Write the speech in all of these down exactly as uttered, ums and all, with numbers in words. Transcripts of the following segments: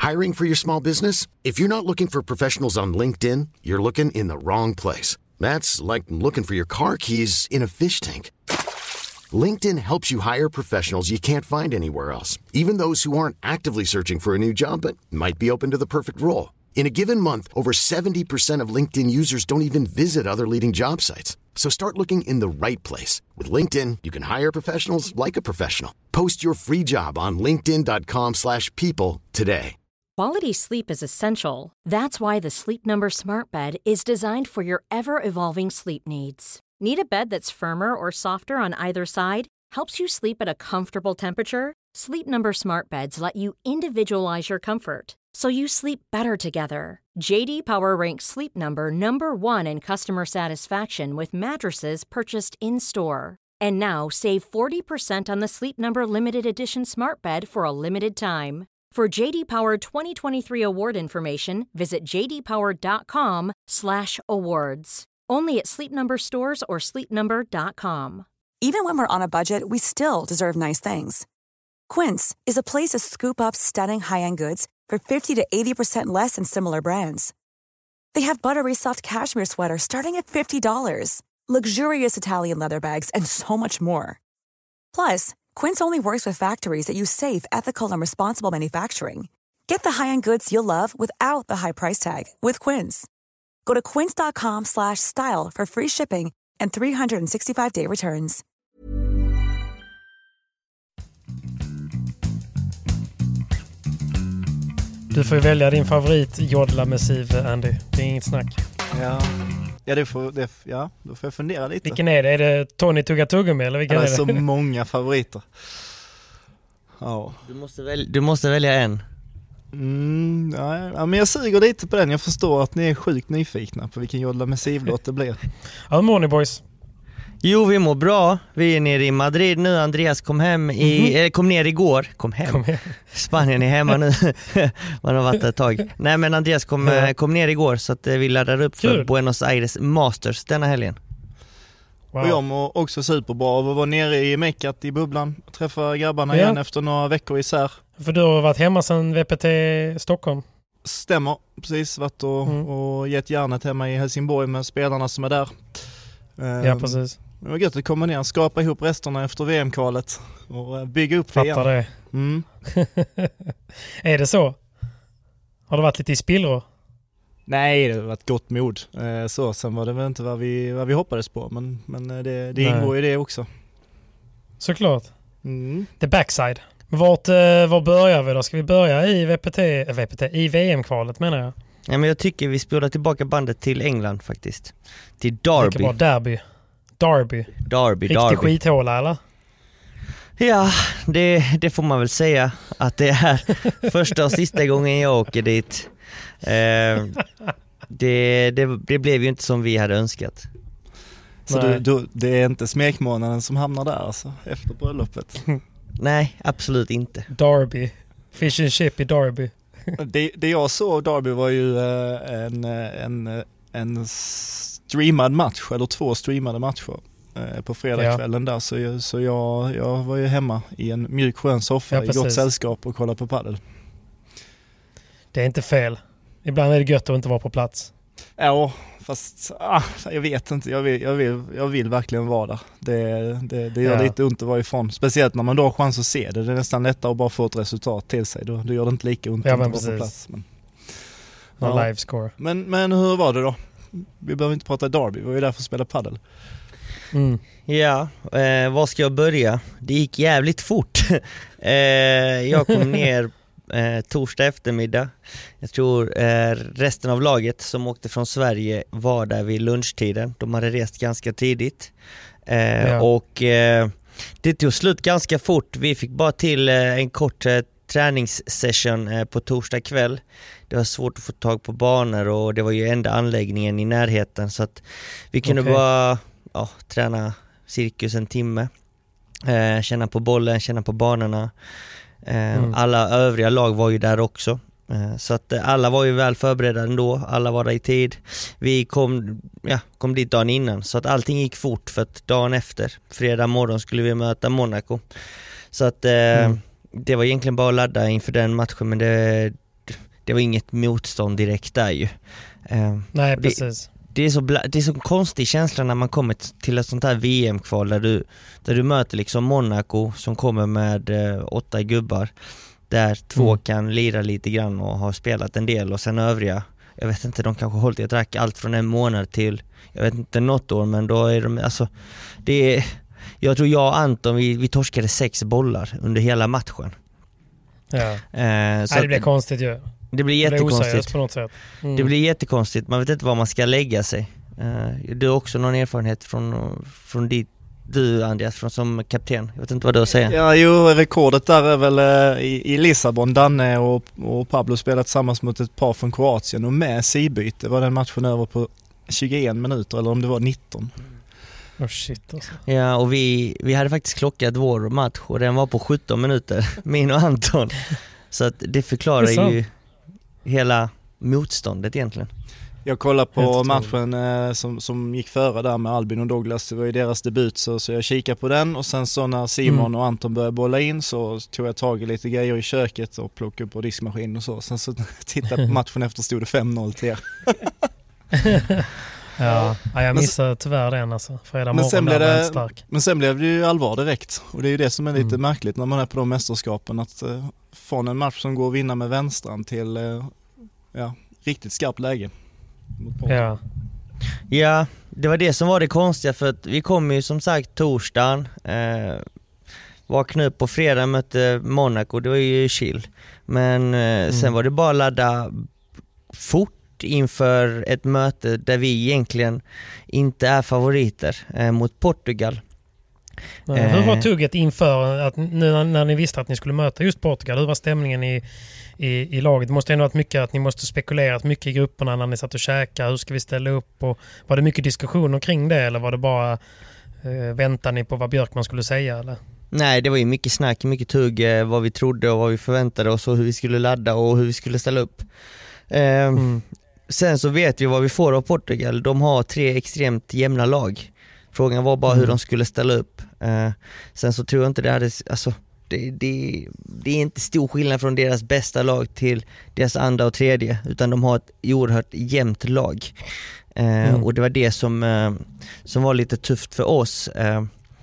Hiring for your small business? If you're not looking for professionals on LinkedIn, you're looking in the wrong place. That's like looking for your car keys in a fish tank. LinkedIn helps you hire professionals you can't find anywhere else, even those who aren't actively searching for a new job but might be open to the perfect role. In a given month, over seventy percent of LinkedIn users don't even visit other leading job sites. So start looking in the right place. With LinkedIn, you can hire professionals like a professional. Post your free job on linkedin dot com slash people today. Quality sleep is essential. That's why the Sleep Number Smart Bed is designed for your ever-evolving sleep needs. Need a bed that's firmer or softer on either side? Helps you sleep at a comfortable temperature? Sleep Number Smart Beds let you individualize your comfort, so you sleep better together. J D Power ranks Sleep Number number one in customer satisfaction with mattresses purchased in-store. And now, save forty percent on the Sleep Number Limited Edition Smart Bed for a limited time. For J D Power twenty twenty-three award information, visit j d power dot com slash awards. Only at Sleep Number stores or sleep number dot com. Even when we're on a budget, we still deserve nice things. Quince is a place to scoop up stunning high-end goods for fifty to eighty percent less than similar brands. They have buttery soft cashmere sweaters starting at fifty dollars, luxurious Italian leather bags, and so much more. Plus, Quince only works with factories that use safe, ethical, and responsible manufacturing. Get the high-end goods you'll love without the high price tag with Quince. Go to quince dot com slash style for free shipping and three sixty-five day returns. Du får ju välja din favorit jodla med Siv, Andy. Det är inget snack. Ja, ja, det får, det, ja då får jag fundera lite. Vilken är det? Är det Tony Tugga Tuggummi eller vilken ja, det är det? Det är så många favoriter. Ja. Du måste, väl, du måste välja en. Mm, ja, ja, men jag suger lite på den. Jag förstår att ni är sjukt nyfikna på vilken jodla med Siv-låt det blir. Ja, morning boys. Jo, vi mår bra. Vi är nere i Madrid nu. Andreas kom hem i, mm-hmm. eller kom ner igår. Kom hem. Kom hem. Spanien är hemma nu. Man har varit ett tag. Nej, men Andreas kom, ja. kom ner igår så att vi laddar upp för Kul. Buenos Aires Masters denna helgen. Wow. Och jag mår också superbra av att vara nere i Meckat i bubblan och träffa grabbarna ja. igen efter några veckor isär. För du har varit hemma sedan V P T Stockholm. Stämmer, precis. Varit och, mm. och gett järnet hemma i Helsingborg med spelarna som är där. Ja, precis. Det var gött att komma ner och skapa ihop resterna efter V M-kvalet och bygga upp Fattar det. det. Mm. Är det så? Har det varit lite i spillror? Nej, det har varit gott mod. Så, sen var det väl inte vad vi, vad vi hoppades på, men, men det, det ingår i det också. Såklart. Mm. The backside. Vart, var börjar vi då? Ska vi börja i V P T, V P T i V M-kvalet menar jag? Ja, men jag tycker vi spelar tillbaka bandet till England faktiskt. Till Derby. Bara Derby. Derby. Derby, Riktig Derby. skithåla, eller? Ja, det, det får man väl säga att det är första och sista gången jag åker dit. Eh, det, det, det blev ju inte som vi hade önskat. Så du, du, det är inte smekmånaden som hamnar där alltså, efter bröllopet? Nej, absolut inte. Derby. Fish and chip i Derby. det, det jag såg Derby var ju eh, en, en, en streamad match, eller två streamade matcher eh, på fredagskvällen ja. där. Så, jag, så jag, jag var ju hemma i en mjuk skön soffa ja, i gott sällskap och kollade på paddel. Det är inte fel. Ibland är det gött att inte vara på plats. Ja, fast ah, jag vet inte. Jag vill, jag vill, jag vill verkligen vara där. Det, det, det gör ja. lite ont att vara ifrån. Speciellt när man då har chans att se det. Det är nästan lättare att bara få ett resultat till sig. Då, då gör det inte lika ont ja, att vara precis. på plats. Men, ja. Live score. Men, men hur var det då? Vi behöver inte prata Derby. Vi var ju där för att spela paddel. Mm. Ja, eh, var ska jag börja? Det gick jävligt fort. eh, jag kom ner Eh, torsdag eftermiddag. Jag tror eh, resten av laget som åkte från Sverige var där vid lunchtiden. De hade rest ganska tidigt. Eh, ja. Och eh, det tog slut ganska fort. Vi fick bara till eh, en kort eh, träningssession eh, på torsdag kväll. Det var svårt att få tag på banor och det var ju enda anläggningen i närheten. Så att vi kunde okay. bara ja, träna cirkus en timme. Eh, känna på bollen, känna på banorna. Mm. Alla övriga lag var ju där också. Så att alla var ju väl förberedda ändå. Alla var där i tid. Vi kom, ja, kom dit dagen innan. Så att allting gick fort för att dagen efter, fredag morgon, skulle vi möta Monaco. Så att mm. det var egentligen bara att ladda inför den matchen. Men det, det var inget motstånd direkt där ju. Eh, Nej, det, precis. Det är, så bla- det är så konstig känsla när man kommer till ett sånt här V M-kval där du, där du möter liksom Monaco som kommer med eh, åtta gubbar där två mm. kan lira lite grann och har spelat en del och sen övriga, jag vet inte, de kanske hållit ett rack allt från en månad till, jag vet inte, något år, men då är de, alltså det är, jag tror jag och Anton vi, vi torskade sex bollar under hela matchen. Ja. Eh, så Nej, det blir konstigt ju. Det blir jättekonstigt. På något sätt. Mm. Det blir jättekonstigt. Man vet inte var man ska lägga sig. Uh, du har också någon erfarenhet från, från dit, du Andreas, från som kapten. Jag vet inte vad du har att säga. Ja, jo, rekordet där är väl uh, i, i Lissabon. Danne och, och Pablo spelat tillsammans mot ett par från Kroatien och med sidbyte var den matchen över på tjugoen minuter eller om det var nitton. Oh shit alltså. Ja, och vi, vi hade faktiskt klockat vår match och den var på sjutton minuter, min och Anton. Så att det förklarar det ju hela motståndet egentligen. Jag kollade på matchen eh, som, som gick före där med Albin och Douglas. Det var ju deras debut, så, så jag kikade på den. Och sen så när Simon mm. och Anton började bolla in så tog jag tag i lite grejer i köket och plockade upp på diskmaskin och så. Sen så tittade jag på matchen efter, stod det fem noll till er. Ja, jag missade tyvärr den alltså. Fredag morgon sen blev det, stark. Men sen blev det ju allvar direkt. Och det är ju det som är lite mm. märkligt när man är på de mästerskapen. Att eh, från en match som går att vinna med vänstran till eh, ja, riktigt skarpt läge. Ja. Ja, det var det som var det konstiga, för att vi kom ju som sagt torsdagen, eh, vaknade upp på fredag, mötte Monaco, det var ju chill. Men eh, mm. sen var det bara ladda fort inför ett möte där vi egentligen inte är favoriter eh, mot Portugal. Men hur var tugget inför att nu när ni visste att ni skulle möta just Portugal? Hur var stämningen i, i, i laget? Det måste ändå ha varit mycket att ni måste spekulerat mycket i grupperna när ni satt och käkade. Hur ska vi ställa upp? Och var det mycket diskussioner kring det, eller var det bara eh, väntar ni på vad Björkman skulle säga? Eller? Nej, det var ju mycket snack, mycket tugg, eh, vad vi trodde och vad vi förväntade oss och hur vi skulle ladda och hur vi skulle ställa upp. Eh, mm. Sen så vet vi vad vi får av Portugal. De har tre extremt jämna lag. Frågan var bara mm. hur de skulle ställa upp. Uh, sen så tror jag inte det hade, alltså, det, det, det är inte stor skillnad från deras bästa lag till deras andra och tredje, utan de har ett oerhört jämnt lag. Uh, mm. Och det var det som, uh, som var lite tufft för oss. Uh,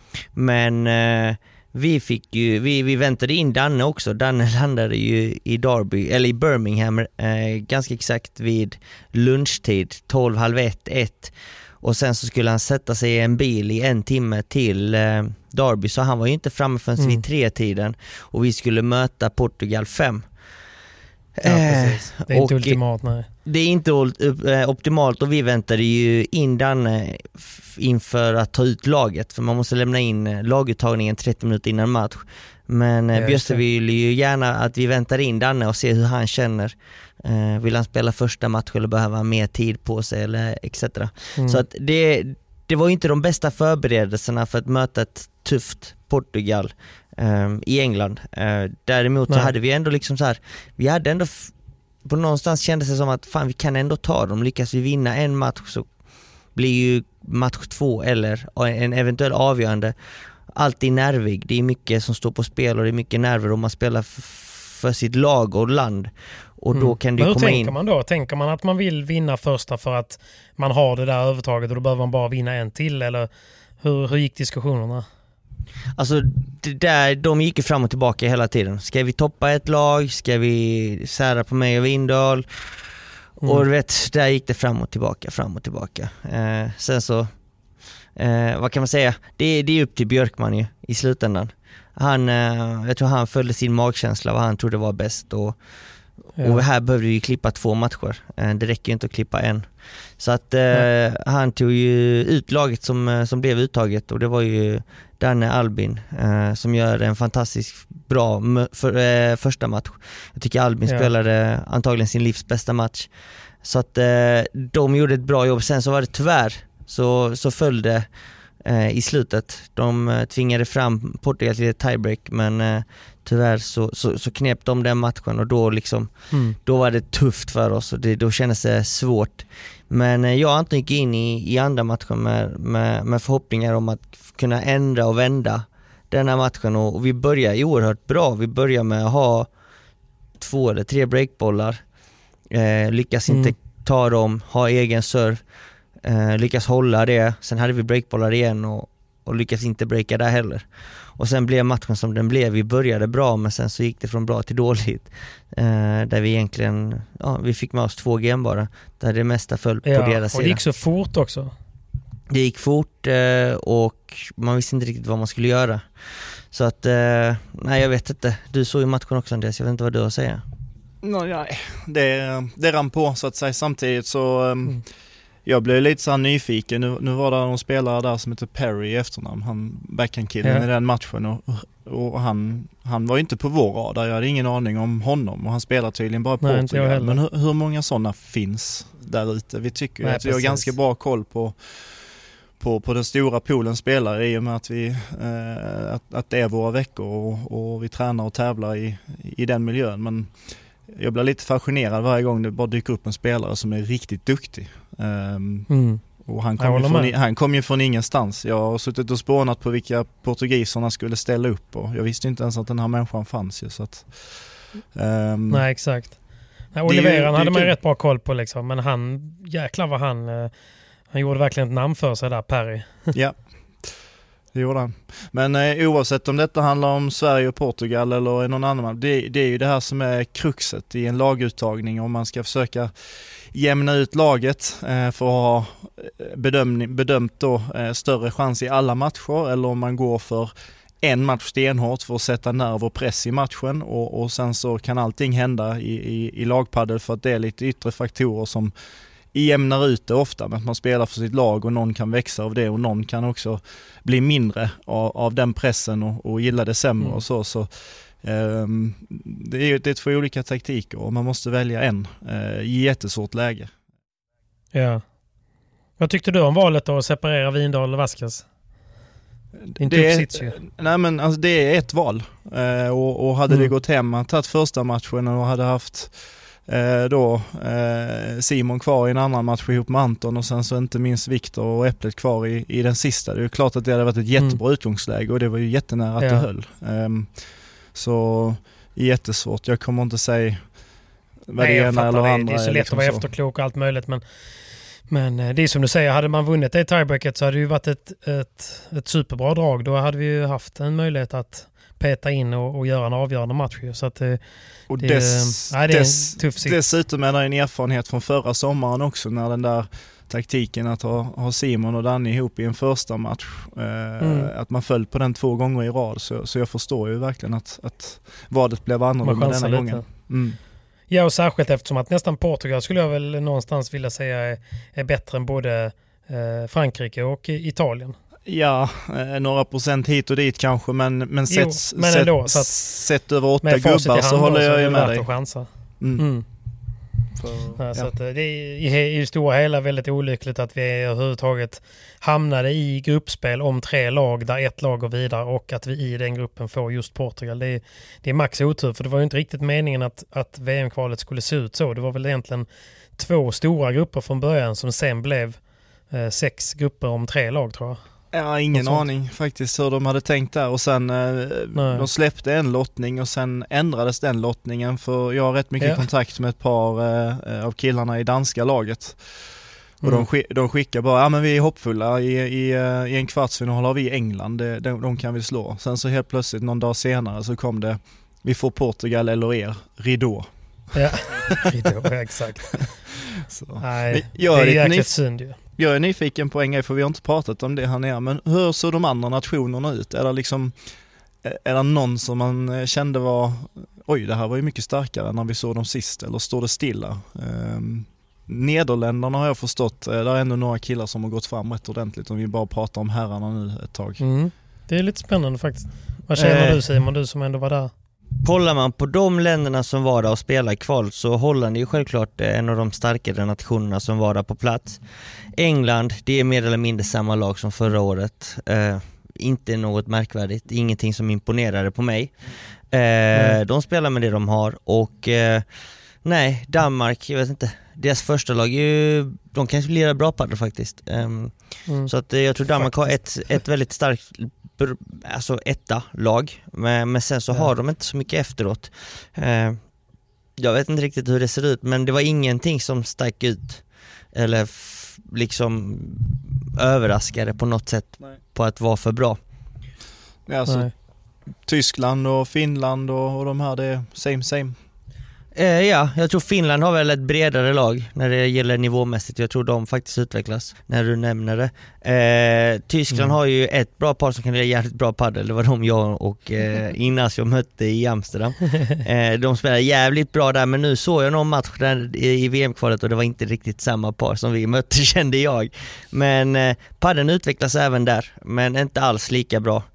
men uh, vi fick ju, vi, vi väntade in Danne också. Danne landade ju i Derby, eller i Birmingham uh, ganska exakt vid lunchtid, tolv, halv ett, ett. Och sen så skulle han sätta sig i en bil i en timme till eh, Derby, så han var ju inte framme förrän mm. vid tre tiden och vi skulle möta Portugal fem. Ja, precis. Det är inte ultimat, nej. Det är inte optimalt, och vi väntade ju in Danne inför att ta ut laget, för man måste lämna in laguttagningen trettio minuter innan match. Men eh, Bjösse vill ju gärna att vi väntar in Danne och ser hur han känner. Eh, vill han spela första match eller behöver han mer tid på sig eller et cetera. Mm. Så att det, det var ju inte de bästa förberedelserna för att möta ett tufft Portugal eh, i England. Eh, däremot Nej. så hade vi ändå liksom så här, vi hade ändå f- på någonstans kändes det som att fan, vi kan ändå ta dem. Lyckas vi vinna en match så blir ju match två eller en eventuell avgörande alltid nervig. Det är mycket som står på spel och det är mycket nerver om man spelar f- för sitt lag och land. Och då kan det hur komma tänker in. man då? Tänker man att man vill vinna första för att man har det där övertaget och då behöver man bara vinna en till? Eller hur, hur gick diskussionerna? Alltså det där, de gick ju fram och tillbaka hela tiden. Ska vi toppa ett lag? Ska vi sära på mig och Vindal? Mm. Och du vet, där gick det fram och tillbaka, fram och tillbaka. Eh, sen så, eh, vad kan man säga? Det, det är upp till Björkman ju, i slutändan. Han, eh, jag tror han följde sin magkänsla, vad han trodde var bäst. Och, ja. och här behövde vi klippa två matcher. Eh, det räcker ju inte att klippa en. Så att eh, ja. han tog ju ut laget som, som blev uttaget. Och det var ju Danne Albin eh, som gör en fantastiskt bra för, eh, första match. Jag tycker Albin ja. spelade antagligen sin livs bästa match. Så att eh, de gjorde ett bra jobb. Sen så var det tyvärr så, så följde eh, i slutet. De eh, tvingade fram Portugal till ett tiebreak, men eh, tyvärr så, så, så knep de den matchen och då, liksom, mm. då var det tufft för oss och det, då kändes det svårt. Men eh, jag och Anton gick in i, i andra matchen med, med, med förhoppningar om att kunna ändra och vända den här matchen, och, och vi började oerhört bra. Vi började med att ha två eller tre breakbollar eh, lyckas inte mm. ta dem, ha egen serve, eh, lyckas hålla det. Sen hade vi breakbollar igen och, och lyckas inte breaka där heller. Och sen blev matchen som den blev. Vi började bra, men sen så gick det från bra till dåligt. Eh, där vi egentligen, ja, vi fick med oss två game bara. Där det mesta föll på ja, deras sida. Och det gick så fort också. Det gick fort eh, och man visste inte riktigt vad man skulle göra. Så att, eh, nej jag vet inte. Du såg ju matchen också, Andreas. Jag vet inte vad du har att säga. No, nej, det, det rann på så att säga. Samtidigt så um, mm. jag blev lite så här nyfiken. Nu, nu var det någon spelare där som heter Perry i efternamn. Han backhandkillen ja. i den matchen. Och, och han, han var ju inte på vår radar. Jag hade ingen aning om honom. Och han spelar tydligen bara nej, Portugal. Men hur, hur många sådana finns där ute? Vi tycker nej, att vi har ganska bra koll på På, på den stora poolen spelare i och med att, vi, eh, att, att det är våra veckor och, och vi tränar och tävlar i, i den miljön. Men jag blir lite fascinerad varje gång det bara dyker upp en spelare som är riktigt duktig. Um, mm. Och han kom, ju från, han kom ju från ingenstans. Jag har suttit och spånat på vilka portugiserna skulle ställa upp och jag visste inte ens att den här människan fanns ju. Så att, um, Nej, exakt. Nej, Oliveran hade man ju rätt bra koll på liksom, men han, jäklar vad han... Eh, Han gjorde verkligen ett namn för sig där, Perry. Ja, det gjorde han. Men eh, oavsett om detta handlar om Sverige och Portugal eller någon annan, det, det är ju det här som är kruxet i en laguttagning. Om man ska försöka jämna ut laget eh, för att ha bedömning, bedömt då, eh, större chans i alla matcher, eller om man går för en match stenhårt för att sätta nerv och press i matchen och, och sen så kan allting hända i, i, i lagpaddel för att det är lite yttre faktorer som jämnar ut det ofta, men att man spelar för sitt lag och någon kan växa av det och någon kan också bli mindre av, av den pressen och, och gilla det sämre mm. och så. så um, det, är, det är två olika taktiker och man måste välja en uh, i jättesvårt läge. Ja. Vad tyckte du om valet då att separera Windahl och Vasquez? Det, det, är, nej men, alltså, det är ett val uh, och, och hade mm. det gått hem att tagit första matchen och hade haft Eh, då eh, Simon kvar i en annan match ihop med Anton och sen så inte minst Viktor och Äpplet kvar i, i den sista. Det är ju klart att det hade varit ett jättebra mm. utgångsläge och det var ju jättenära att ja. det höll. Eh, så jättesvårt. Jag kommer inte säga vad Nej, det ena eller det. andra. Det är så lätt liksom att vara efterklok och allt möjligt, men, men det är som du säger, hade man vunnit det tiebreaket så hade det ju varit ett, ett, ett superbra drag. Då hade vi ju haft en möjlighet att peta in och, och göra en avgörande match. Så att det, och det, dess, nej, det är dess, en tuff sitt. Dessutom är det en erfarenhet från förra sommaren också när den där taktiken att ha, ha Simon och Danny ihop i en första match. Eh, mm. Att man föll på den två gånger i rad. Så, så jag förstår ju verkligen att, att vadet blev annorlunda denna lite. gången. Mm. Ja, och särskilt eftersom att nästan Portugal skulle jag väl någonstans vilja säga är, är bättre än både eh, Frankrike och Italien. Ja, eh, några procent hit och dit kanske, men, men, jo, sett, men ändå, sett, sett över åtta gubbar så håller jag ju med dig. Mm. Mm. För, ja, så ja. att det är i, i det stora hela väldigt olyckligt att vi överhuvudtaget hamnade i gruppspel om tre lag där ett lag går vidare och att vi i den gruppen får just Portugal. Det är, det är max otur, för det var ju inte riktigt meningen att, att V M-kvalet skulle se ut så. Det var väl egentligen två stora grupper från början som sen blev eh, sex grupper om tre lag, tror jag. Jag har ingen aning faktiskt hur de hade tänkt där och sen eh, de släppte en lottning och sen ändrades den lottningen, för jag har rätt mycket ja. kontakt med ett par eh, av killarna i danska laget och mm. de, de skickar bara, ja men vi är hoppfulla i, i, i en kvartsfinal har vi England, de, de, de kan vi slå. Sen så helt plötsligt någon dag senare så kom det, vi får Portugal eller er, ridå. Ja, ridå, exakt. Så. Nej, jag det är jäkligt synd ju. Jag är nyfiken på en grej, för vi har inte pratat om det här nere, men hur ser de andra nationerna ut? Är det liksom, är det någon som man kände var, oj det här var ju mycket starkare när vi såg dem sist, eller står det stilla? Um, Nederländerna har jag förstått, det är ändå några killar som har gått fram rätt ordentligt om vi bara pratar om herrarna nu ett tag. Mm. Det är lite spännande faktiskt. Vad känner eh. du Simon, du som ändå var där? Kollar man på de länderna som var där och spelade i kval, så Holland är ju självklart en av de starkare nationerna som var där på plats. England, det är mer eller mindre samma lag som förra året. Eh, inte något märkvärdigt, ingenting som imponerade på mig. Eh, mm. De spelar med det de har och eh, nej, Danmark, jag vet inte. Deras första lag är ju, de kanske blir bra paddel faktiskt. Eh, mm. Så att jag tror Danmark faktiskt har ett, ett väldigt starkt, alltså etta lag, men, men sen så ja. har de inte så mycket efteråt. Eh, jag vet inte riktigt hur det ser ut, men det var ingenting som stack ut eller f- liksom överraskade på något sätt. Nej. På att vara för bra. Ja, alltså, Tyskland och Finland och, och de här, det är same same. Eh, ja, jag tror Finland har väl ett bredare lag när det gäller nivåmässigt. Jag tror de faktiskt utvecklas när du nämner det. Eh, Tyskland mm. har ju ett bra par som kan göra jävligt bra paddel. Det var de jag och eh, Inas jag mötte i Amsterdam. Eh, de spelar jävligt bra där, men nu såg jag någon match där i V M-kvalet och det var inte riktigt samma par som vi mötte, kände jag. Men eh, paddeln utvecklas även där, men inte alls lika bra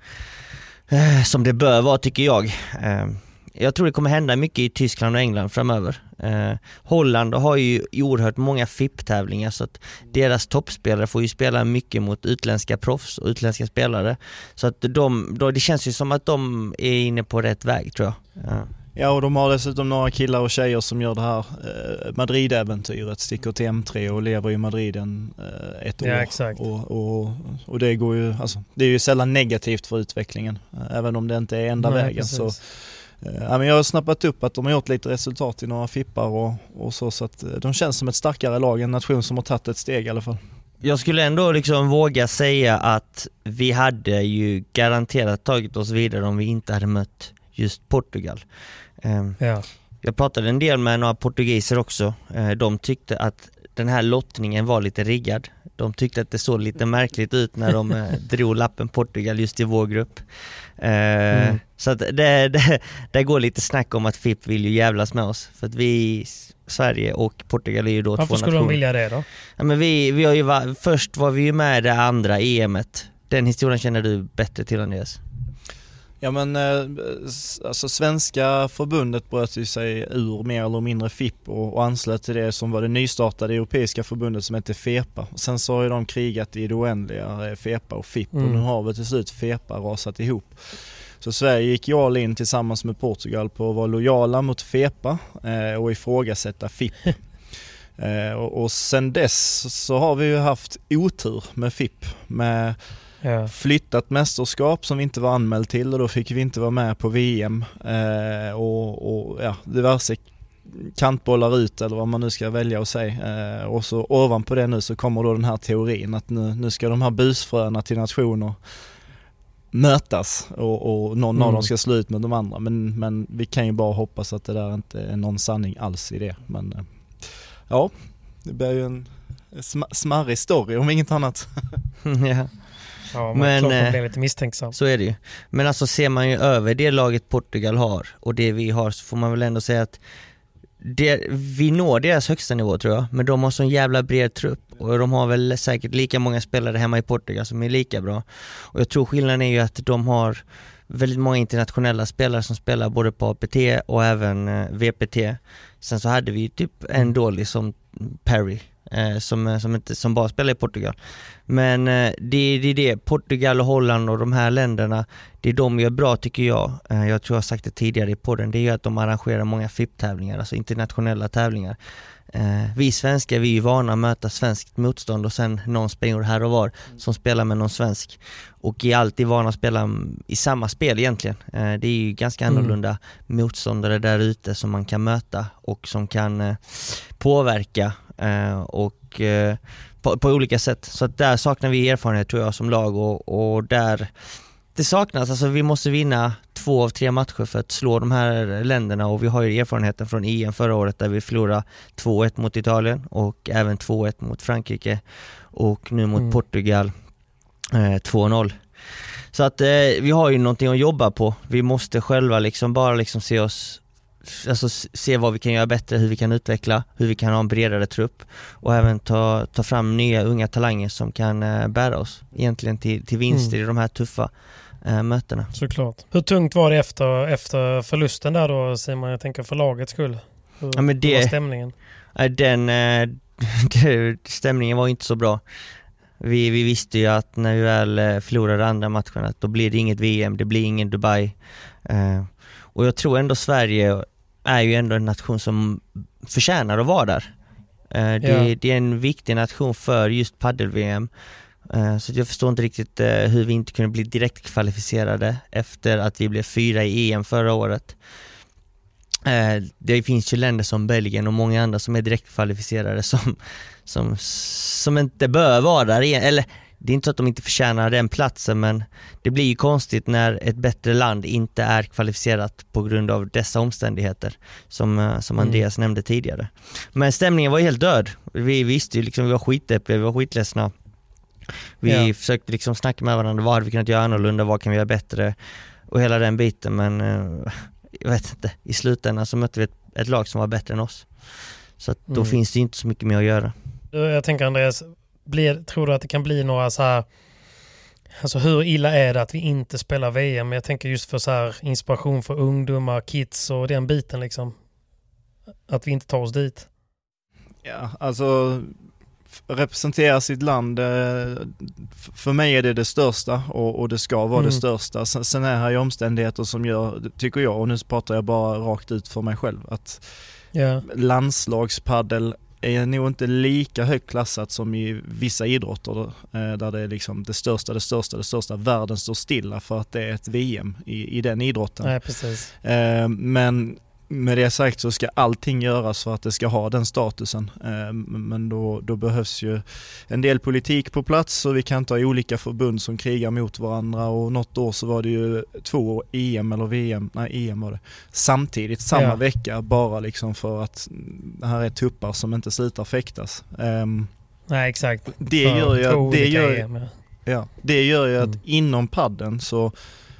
eh, som det bör vara, tycker jag. Eh, Jag tror det kommer hända mycket i Tyskland och England framöver. Eh, Holland har ju oerhört många F I P-tävlingar, så att deras toppspelare får ju spela mycket mot utländska proffs och utländska spelare. Så att de, då, det känns ju som att de är inne på rätt väg, tror jag. Ja. Ja, och de har dessutom några killar och tjejer som gör det här eh, Madrid-äventyret, sticker till M tre och lever i Madrid en, eh, ett år. Ja, exakt. Och, och, och det går ju, alltså, det är ju sällan negativt för utvecklingen, även om det inte är enda Nej, vägen. Så Ja, men jag har snappat upp att de har gjort lite resultat i några fippar och, och så, så att de känns som ett starkare lag, en nation som har tagit ett steg i alla fall. Jag skulle ändå liksom våga säga att vi hade ju garanterat tagit oss vidare om vi inte hade mött just Portugal. Ja. Jag pratade en del med några portugiser också. De tyckte att den här lottningen var lite riggad. De tyckte att det såg lite märkligt ut när de eh, drog lappen Portugal just i vår grupp. Eh, mm. Så att det, det, det går lite snack om att F I P vill ju jävlas med oss. För att vi, Sverige och Portugal är ju då Varför två skulle nationer. de vilja det då? Ja, men vi, vi har ju var, först var vi ju med det andra E M:et. Den historien känner du bättre till, Andreas. Ja, men alltså svenska förbundet bröt ju sig ur mer eller mindre F I P och, och anslöt till det som var det nystartade europeiska förbundet som heter FEPA. Sen så har ju de krigat i det oändliga, FEPA och F I P, mm. och nu har vi till slut FEPA rasat ihop. Så Sverige gick ju all in tillsammans med Portugal på att vara lojala mot FEPA eh, och ifrågasätta F I P. eh, och, och sen dess så har vi ju haft otur med F I P, med Ja. flyttat mästerskap som vi inte var anmäld till, och då fick vi inte vara med på V M eh, och, och ja, diverse kantbollar ut eller vad man nu ska välja att säga, eh, och så ovanpå det nu så kommer då den här teorin att nu, nu ska de här busfröna till nationer mötas och, och någon mm. av dem ska slå ut med de andra, men, men vi kan ju bara hoppas att det där inte är någon sanning alls i det, men eh, ja, det blir ju en sm- smarrig story om inget annat. Ja. Ja, man men klart blir lite misstänksam. Så är det ju. Men alltså ser man ju över det laget Portugal har och det vi har, så får man väl ändå säga att det, vi når deras högsta nivå, tror jag. Men de har sån jävla bred trupp och de har väl säkert lika många spelare hemma i Portugal som är lika bra. Och jag tror skillnaden är ju att de har väldigt många internationella spelare som spelar både på A P T och även eh, V P T. Sen så hade vi typ en dålig som Perry. Eh, som, som, inte, som bara spelar i Portugal. Men eh, det, det är det, Portugal och Holland och de här länderna, det är de gör bra, tycker jag. Eh, jag tror jag har sagt det tidigare i podden, det är ju att de arrangerar många F I P-tävlingar, alltså internationella tävlingar. Eh, vi svenskar, vi är ju vana att möta svenskt motstånd och sen någon springer här och var som spelar med någon svensk, och är alltid vana att spela i samma spel egentligen. Eh, det är ju ganska annorlunda mm. motståndare där ute som man kan möta och som kan eh, påverka Uh, och uh, på, på olika sätt. Så att där saknar vi erfarenhet, tror jag, som lag, och, och där det saknas, alltså vi måste vinna två av tre matcher för att slå de här länderna, och vi har ju erfarenheten från E M förra året där vi förlorade två ett mot Italien och även två ett mot Frankrike och nu mot mm. Portugal uh, två noll. Så att uh, vi har ju någonting att jobba på. Vi måste själva liksom bara liksom se oss, alltså se vad vi kan göra bättre, hur vi kan utveckla, hur vi kan ha en bredare trupp och även ta, ta fram nya unga talanger som kan uh, bära oss egentligen till, till vinster mm. i de här tuffa uh, mötena. Såklart. Hur tungt var det efter, efter förlusten där då, Simon? Jag tänker för lagets skull. Hur, ja, men det, hur var stämningen? Den uh, stämningen var inte så bra. Vi, vi visste ju att när vi väl förlorade andra matchen att då blir det inget V M, det blir ingen Dubai. Uh, och jag tror ändå Sverige är ju ändå en nation som förtjänar att vara där. Uh, det, ja. det är en viktig nation för just paddel-V M. Uh, så jag förstår inte riktigt uh, hur vi inte kunde bli direkt kvalificerade efter att vi blev fyra i E M förra året. Eh, det finns ju länder som Belgien och många andra som är direktkvalificerade som, som, som inte bör vara där igen. Eller det är inte så att de inte förtjänar den platsen, men det blir ju konstigt när ett bättre land inte är kvalificerat på grund av dessa omständigheter som, som Andreas mm. nämnde tidigare. Men stämningen var helt död. Vi visste ju liksom, vi var skitdeppiga, vi var skitledsna. Vi ja. försökte liksom snacka med varandra, vad hade vi kunnat göra annorlunda, vad kan vi göra bättre och hela den biten, men eh, jag vet inte, i slutändan så mötte vi ett, ett lag som var bättre än oss. Så att då mm. finns det inte så mycket mer att göra. Jag tänker Andreas, blir, tror du att det kan bli några så här, alltså hur illa är det att vi inte spelar V M? Jag tänker just för så här inspiration för ungdomar, kids och den biten liksom. Att vi inte tar oss dit. Ja, alltså representera sitt land, för mig är det det största och, och det ska vara mm. det största. Sen, sen är här ju omständigheter som gör, tycker jag, och nu pratar jag bara rakt ut för mig själv, att yeah. landslagspaddel är nog inte lika högt klassat som i vissa idrotter där det är liksom det största, det största, det största. Världen står stilla för att det är ett V M i, i den idrotten. Nej, precis. Men med det sagt så ska allting göras för att det ska ha den statusen. Men då, då behövs ju en del politik på plats, och vi kan inte ha olika förbund som krigar mot varandra. Och något år så var det ju två E M eller V M, nej E M var det, samtidigt samma ja. vecka, bara liksom för att det här är tuppar som inte slutar fäktas. Nej, exakt. Det för gör ju det gör, E M, ja. Ja, det gör ju mm. att inom padden så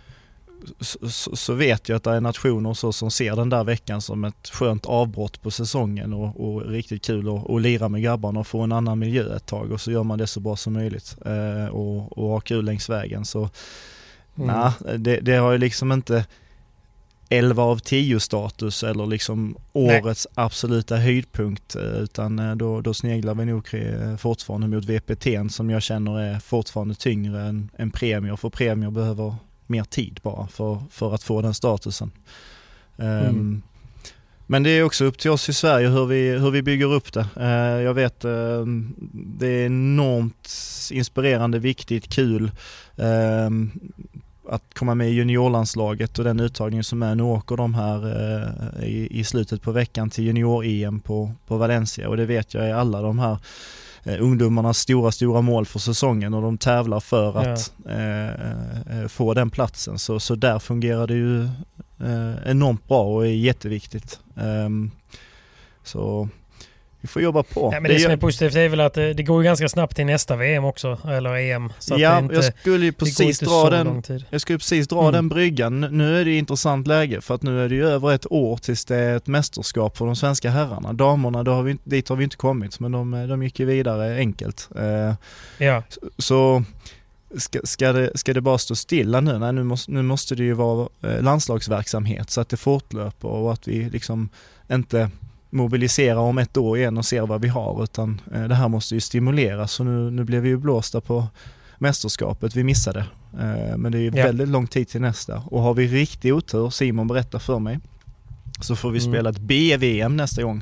Så, så, så vet jag att det är nationer så som ser den där veckan som ett skönt avbrott på säsongen och, och riktigt kul att och lira med grabbarna och få en annan miljö ett tag, och så gör man det så bra som möjligt eh, och, och ha kul längs vägen. Så mm. nah, det, det har ju liksom inte elva av tio status eller liksom årets Nej. absoluta höjdpunkt, utan då, då sneglar vi nog fortfarande mot V P T som jag känner är fortfarande tyngre än, än premier, för premier behöver mer tid bara för, för att få den statusen. Mm. Um, men det är också upp till oss i Sverige hur vi, hur vi bygger upp det. Uh, jag vet, uh, det är enormt inspirerande, viktigt, kul uh, att komma med i juniorlandslaget och den uttagningen som är. Nu åker de här uh, i, i slutet på veckan till junior-E M på, på Valencia, och det vet jag är alla de här ungdomarnas stora, stora mål för säsongen, och de tävlar för att ja. eh, få den platsen. Så, så där fungerar det ju eh, enormt bra och är jätteviktigt. Um, så vi får jobba på. Ja, men det, det som är positivt är väl att det, det går ganska snabbt till nästa V M också, eller E M. Så att ja, det inte, jag skulle ju precis dra den, jag skulle precis dra mm. den bryggan. Nu är det intressant läge, för att nu är det ju över ett år tills det är ett mästerskap för de svenska herrarna. Damerna, då har vi, dit har vi inte kommit, men de, de gick ju vidare enkelt. Uh, ja. Så, så ska, ska, det, ska det bara stå stilla nu? Nej, nu måste, nu måste det ju vara landslagsverksamhet så att det fortlöper, och att vi liksom inte mobilisera om ett år igen och se vad vi har, utan eh, det här måste ju stimuleras. Så nu, nu blev vi ju blåsta på mästerskapet, vi missade eh, men det är ju ja. väldigt lång tid till nästa, och har vi riktigt otur, Simon berättar för mig, så får vi mm. spela ett B V M nästa gång.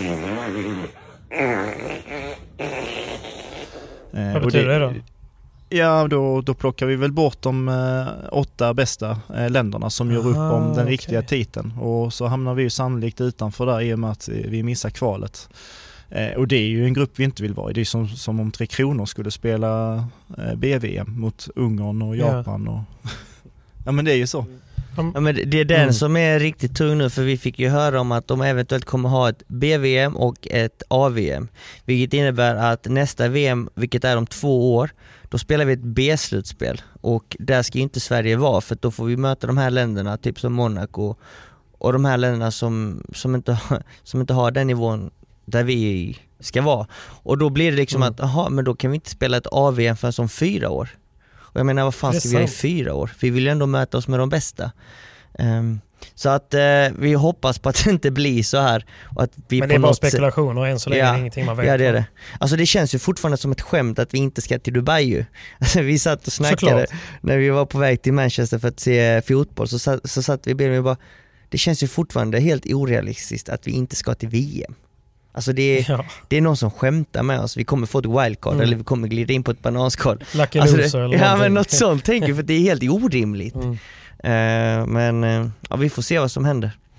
eh, vad betyder det, det då? Ja, då, då plockar vi väl bort de eh, åtta bästa eh, länderna som gör upp om den okay. riktiga titeln. Och så hamnar vi ju sannolikt utanför där i och med att vi missar kvalet. Eh, och det är ju en grupp vi inte vill vara i. Det är som, som om Tre Kronor skulle spela eh, B V M mot Ungern och Japan. Ja, och ja men det är ju så. Ja, men det är den mm. som är riktigt tung nu, för vi fick ju höra om att de eventuellt kommer ha ett B V M och ett A V M. Vilket innebär att nästa V M, vilket är om två år, då spelar vi ett B-slutspel, och där ska inte Sverige vara, för då får vi möta de här länderna, typ som Monaco, och de här länderna som, som, inte, har, som inte har den nivån där vi ska vara. Och då blir det liksom mm. att, aha, men då kan vi inte spela ett A V M för som fyra år. Och jag menar, vad fan ska vi göra i fyra år? Vi vill ju ändå möta oss med de bästa. Um, så att uh, vi hoppas på att det inte blir så här. Och att vi men det är bara spekulationer än så länge, ja, ingenting man vet. Ja, det är det. Alltså det känns ju fortfarande som ett skämt att vi inte ska till Dubai ju. Alltså, vi satt och snackade Såklart. När vi var på väg till Manchester för att se fotboll, så satt, så satt vi och blev bara, det känns ju fortfarande helt orealistiskt att vi inte ska till V M. Alltså det är, ja. det är någon som skämtar med oss. Vi kommer få ett wildcard mm. eller vi kommer glida in på ett bananskal. Lucky alltså loser eller ja, men något sånt tänker, för det är helt orimligt. Mm. Uh, men uh, ja, vi får se vad som händer.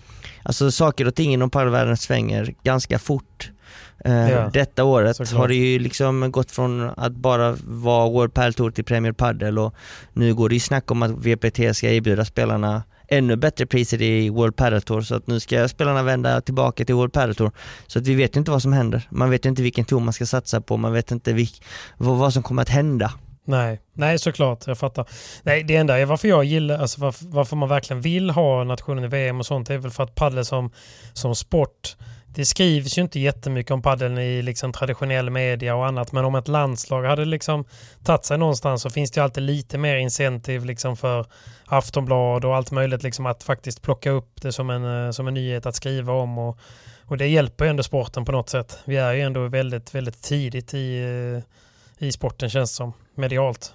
alltså saker och ting inom padelvärlden svänger ganska fort. Uh, ja, detta året såklart. Har det ju liksom gått från att bara vara World Padel Tour till Premier Padel, och nu går det ju snack om att V P T ska erbjuda spelarna ännu bättre priser i World Padel Tour, så att nu ska spelarna vända tillbaka till World Padel Tour, så att vi vet inte vad som händer. Man vet inte vilken tour man ska satsa på, man vet inte vilk, vad, vad som kommer att hända. Nej, nej såklart, jag fattar. Nej, det enda är varför jag gillar, alltså varför, varför man verkligen vill ha nationen i V M och sånt, är väl för att padel som, som sport, det skrivs ju inte jättemycket om padel i liksom traditionell media och annat, men om ett landslag hade liksom tagit sig någonstans, så finns det ju alltid lite mer incentiv liksom för Aftonblad och allt möjligt liksom att faktiskt plocka upp det som en, som en nyhet att skriva om, och, och det hjälper ju ändå sporten på något sätt. Vi är ju ändå väldigt, väldigt tidigt i, i sporten, känns som, medialt.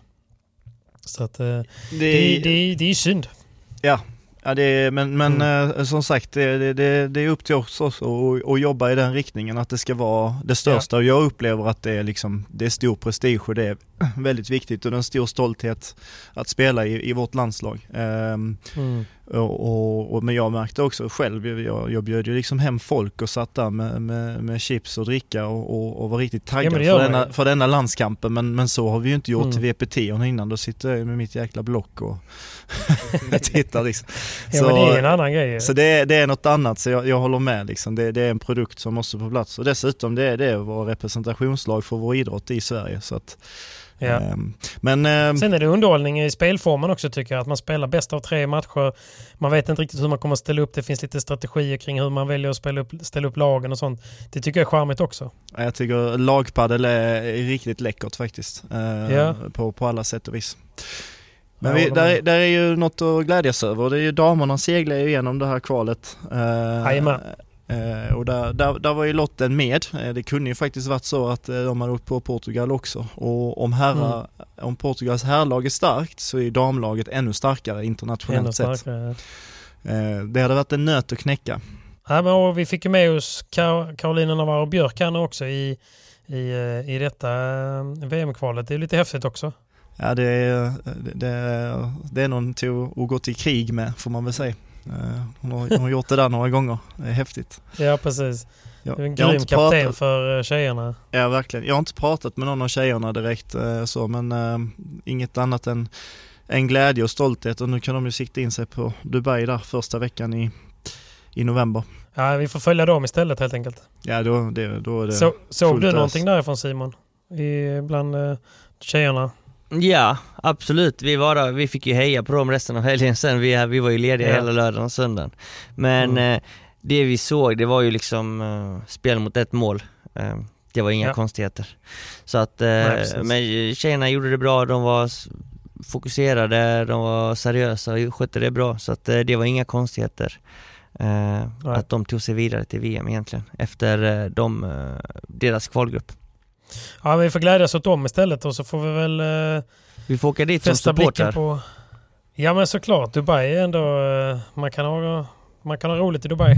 Så att det, det, det, det är ju synd. Ja. Ja, det är, men, men mm. eh, som sagt, det, det, det är upp till oss också att, att jobba i den riktningen, att det ska vara det största. Ja. Och jag upplever att det är, liksom, det är stor prestige och det är väldigt viktigt, och det är en stor stolthet att spela i, i vårt landslag. Um, mm. och, och, och, men jag märkte också själv, jag, jag bjöd ju liksom hem folk och satt där med, med, med chips och dricka och, och, och var riktigt taggad ja, för, denna, för denna landskampen, men, men så har vi ju inte gjort mm. till V P T och innan. Då sitter jag med mitt jäkla block och tittar liksom. Ja, så, men det är en annan grej. Så det är, det är något annat, så jag, jag håller med liksom. det, det är en produkt som måste på plats, och dessutom det är det vår representationslag för vår idrott i Sverige, så att ja. ähm, men, ähm, sen är det underhållning i spelformen också, tycker jag, att man spelar bäst av tre matcher. Man vet inte riktigt hur man kommer att ställa upp, det finns lite strategier kring hur man väljer att spela upp, ställa upp lagen och sånt. Det tycker jag är charmigt också. Jag tycker lagpaddel är riktigt läckert faktiskt, äh, ja. på, på alla sätt och vis. Men vi, där, där är ju något att glädjas över. Det är ju damerna seglar ju igenom det här kvalet. Jajamän. Eh, och där, där, där var ju lotten med. Eh, det kunde ju faktiskt varit så att eh, de hade åkt på Portugal också. Och om, herra, mm. om Portugals herrlag är starkt, så är damlaget ännu starkare internationellt ännu starkare. sett. Eh, det hade varit en nöt att knäcka. Ja, men och vi fick ju med oss Kar- Carolina Navarro Björk också i, i, i detta V M-kvalet. Det är lite häftigt också. Ja, det är, det, det är någon till att gå till krig med, får man väl säga. Hon har, hon har gjort det där några gånger. Det är häftigt. Ja, precis. Ja, det är en grym kapten pratat, för tjejerna. Ja, verkligen. Jag har inte pratat med någon av tjejerna direkt, så, men äh, inget annat än en glädje och stolthet. Och nu kan de ju sikta in sig på Dubai där första veckan i, i november. Ja, vi får följa dem istället helt enkelt. Ja, då, det, då är det så, såg du någonting därifrån, Simon? I, bland äh, tjejerna? Ja, absolut. Vi, var där, vi fick ju heja på dem resten av helgen sen. Vi, vi var ju lediga ja. hela lördagen och söndagen. Men mm. eh, det vi såg, det var ju liksom eh, spel mot ett mål. Eh, det var inga ja. konstigheter. Så att eh, Nej, men tjejerna gjorde det bra. De var fokuserade, de var seriösa och skötte det bra. Så att eh, det var inga konstigheter. Eh, att de tog sig vidare till V M egentligen. Efter eh, de, eh, deras kvalgrupp. Ja, men vi får glädjas åt dem istället, och så får vi väl eh, vi får åka dit som supportrar. På... Ja, men såklart. Dubai är ändå... Eh, man, kan ha, man kan ha roligt i Dubai.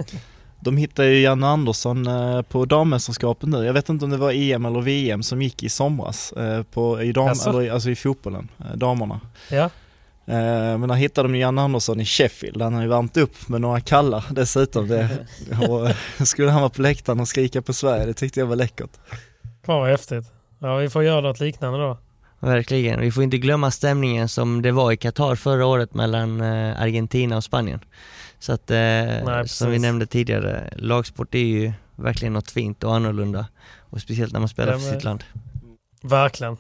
De hittade ju Janne Andersson eh, på dammästerskapet nu. Jag vet inte om det var E M eller V M som gick i somras eh, på, i, dam, alltså? Eller, alltså i fotbollen, eh, damerna. Ja. Eh, men där hittade de Janne Andersson i Sheffield. Han har ju varmt upp med några kallar dessutom. Det, och, skulle han vara på läktaren och skrika på Sverige, det tyckte jag var läckert. Ja, vad häftigt. Ja, vi får göra något liknande då. Verkligen. Vi får inte glömma stämningen som det var i Qatar förra året mellan eh, Argentina och Spanien. Så att, eh, Nej, som vi nämnde tidigare, lagsport är ju verkligen något fint och annorlunda. Och speciellt när man spelar ja, för sitt land. Verkligen.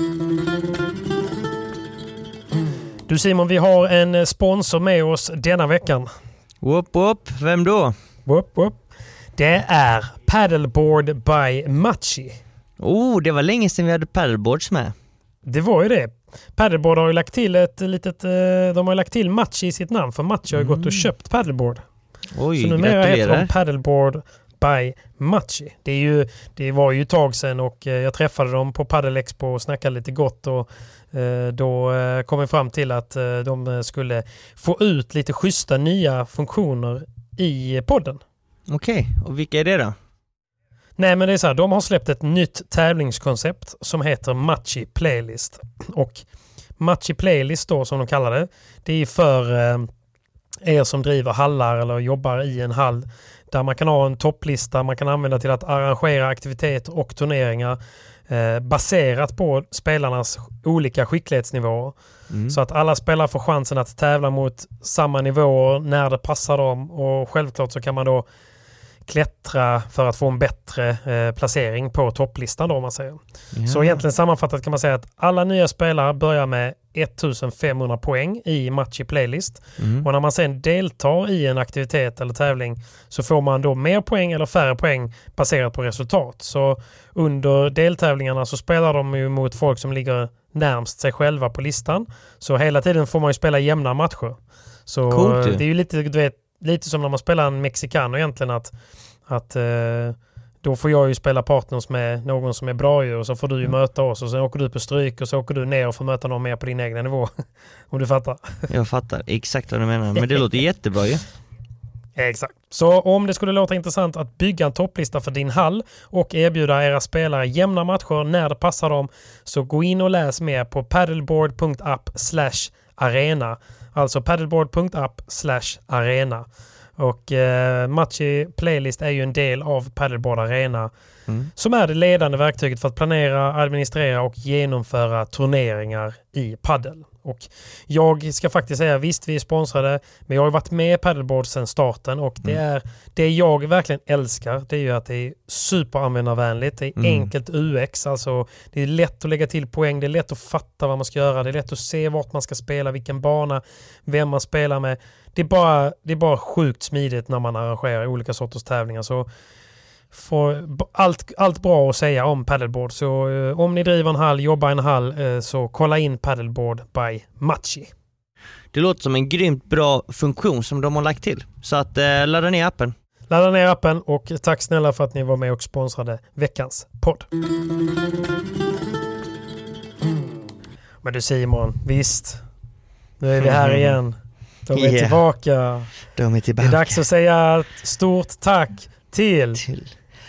Du Simon, vi har en sponsor med oss denna veckan. Whoop, whoop. Vem då? Whoop, whoop. Det är Paddleboard by Machi. Oh, det var länge sedan vi hade paddleboards med. Det var ju det. Paddleboard har ju lagt till ett litet... De har lagt till Machi i sitt namn, för Machi har mm. gått och köpt paddleboard. Oj, så numera heter de Paddleboard by Machi. Det, är ju, det var ju ett tag sedan, och jag träffade dem på Padel Expo och snackade lite gott, och då kom vi fram till att de skulle få ut lite schyssta nya funktioner i podden. Okej, okay. Och vilka är det då? Nej, men det är så här, de har släppt ett nytt tävlingskoncept som heter Machi Playlist. Och Machi Playlist då, som de kallar det, det är för eh, er som driver hallar eller jobbar i en hall där man kan ha en topplista man kan använda till att arrangera aktiviteter och turneringar eh, baserat på spelarnas olika skicklighetsnivåer. Mm. Så att alla spelare får chansen att tävla mot samma nivåer när det passar dem, och självklart så kan man då klättra för att få en bättre eh, placering på topplistan då, om man säger. Ja. Så egentligen sammanfattat kan man säga att alla nya spelare börjar med femtonhundra poäng i match i playlist. Mm. Och när man sen deltar i en aktivitet eller tävling så får man då mer poäng eller färre poäng baserat på resultat. Så under deltävlingarna så spelar de ju mot folk som ligger närmst sig själva på listan. Så hela tiden får man ju spela jämna matcher. Så cool, det är ju lite, du vet, lite som när man spelar en mexikan egentligen, att, att eh, då får jag ju spela partners med någon som är bra ju, och så får du ju mm. möta oss, och sen åker du på stryk och så åker du ner och får möta någon mer på din egna nivå. Om du fattar. Jag fattar exakt vad du menar, men det låter jättebra ju. Exakt. Så om det skulle låta intressant att bygga en topplista för din hall och erbjuda era spelare jämna matcher när det passar dem, så gå in och läs mer på paddleboard punkt app slash arena. Alltså paddleboard punkt app slash arena. Och eh, match i playlist är ju en del av Paddleboard Arena mm. som är det ledande verktyget för att planera, administrera och genomföra turneringar i paddel. Och jag ska faktiskt säga, visst vi är sponsrade, men jag har varit med i Paddleboard sedan starten, och det mm. är det jag verkligen älskar, det är ju att det är superanvändarvänligt, det är mm. enkelt U X, alltså det är lätt att lägga till poäng, det är lätt att fatta vad man ska göra, det är lätt att se vart man ska spela, vilken bana, vem man spelar med. Det är bara, det är bara sjukt smidigt när man arrangerar olika sorters tävlingar. Så får allt, allt bra att säga om Paddleboard. Så eh, om ni driver en hall, jobbar i en hall, eh, så kolla in Paddleboard by Matchi. Det låter som en grymt bra funktion som de har lagt till. Så att eh, ladda ner appen. Ladda ner appen, och tack snälla för att ni var med och sponsrade veckans podd. Men du Simon, visst. Nu är vi här igen. De är yeah. tillbaka. De är tillbaka. Det är dags att säga ett stort tack till... till...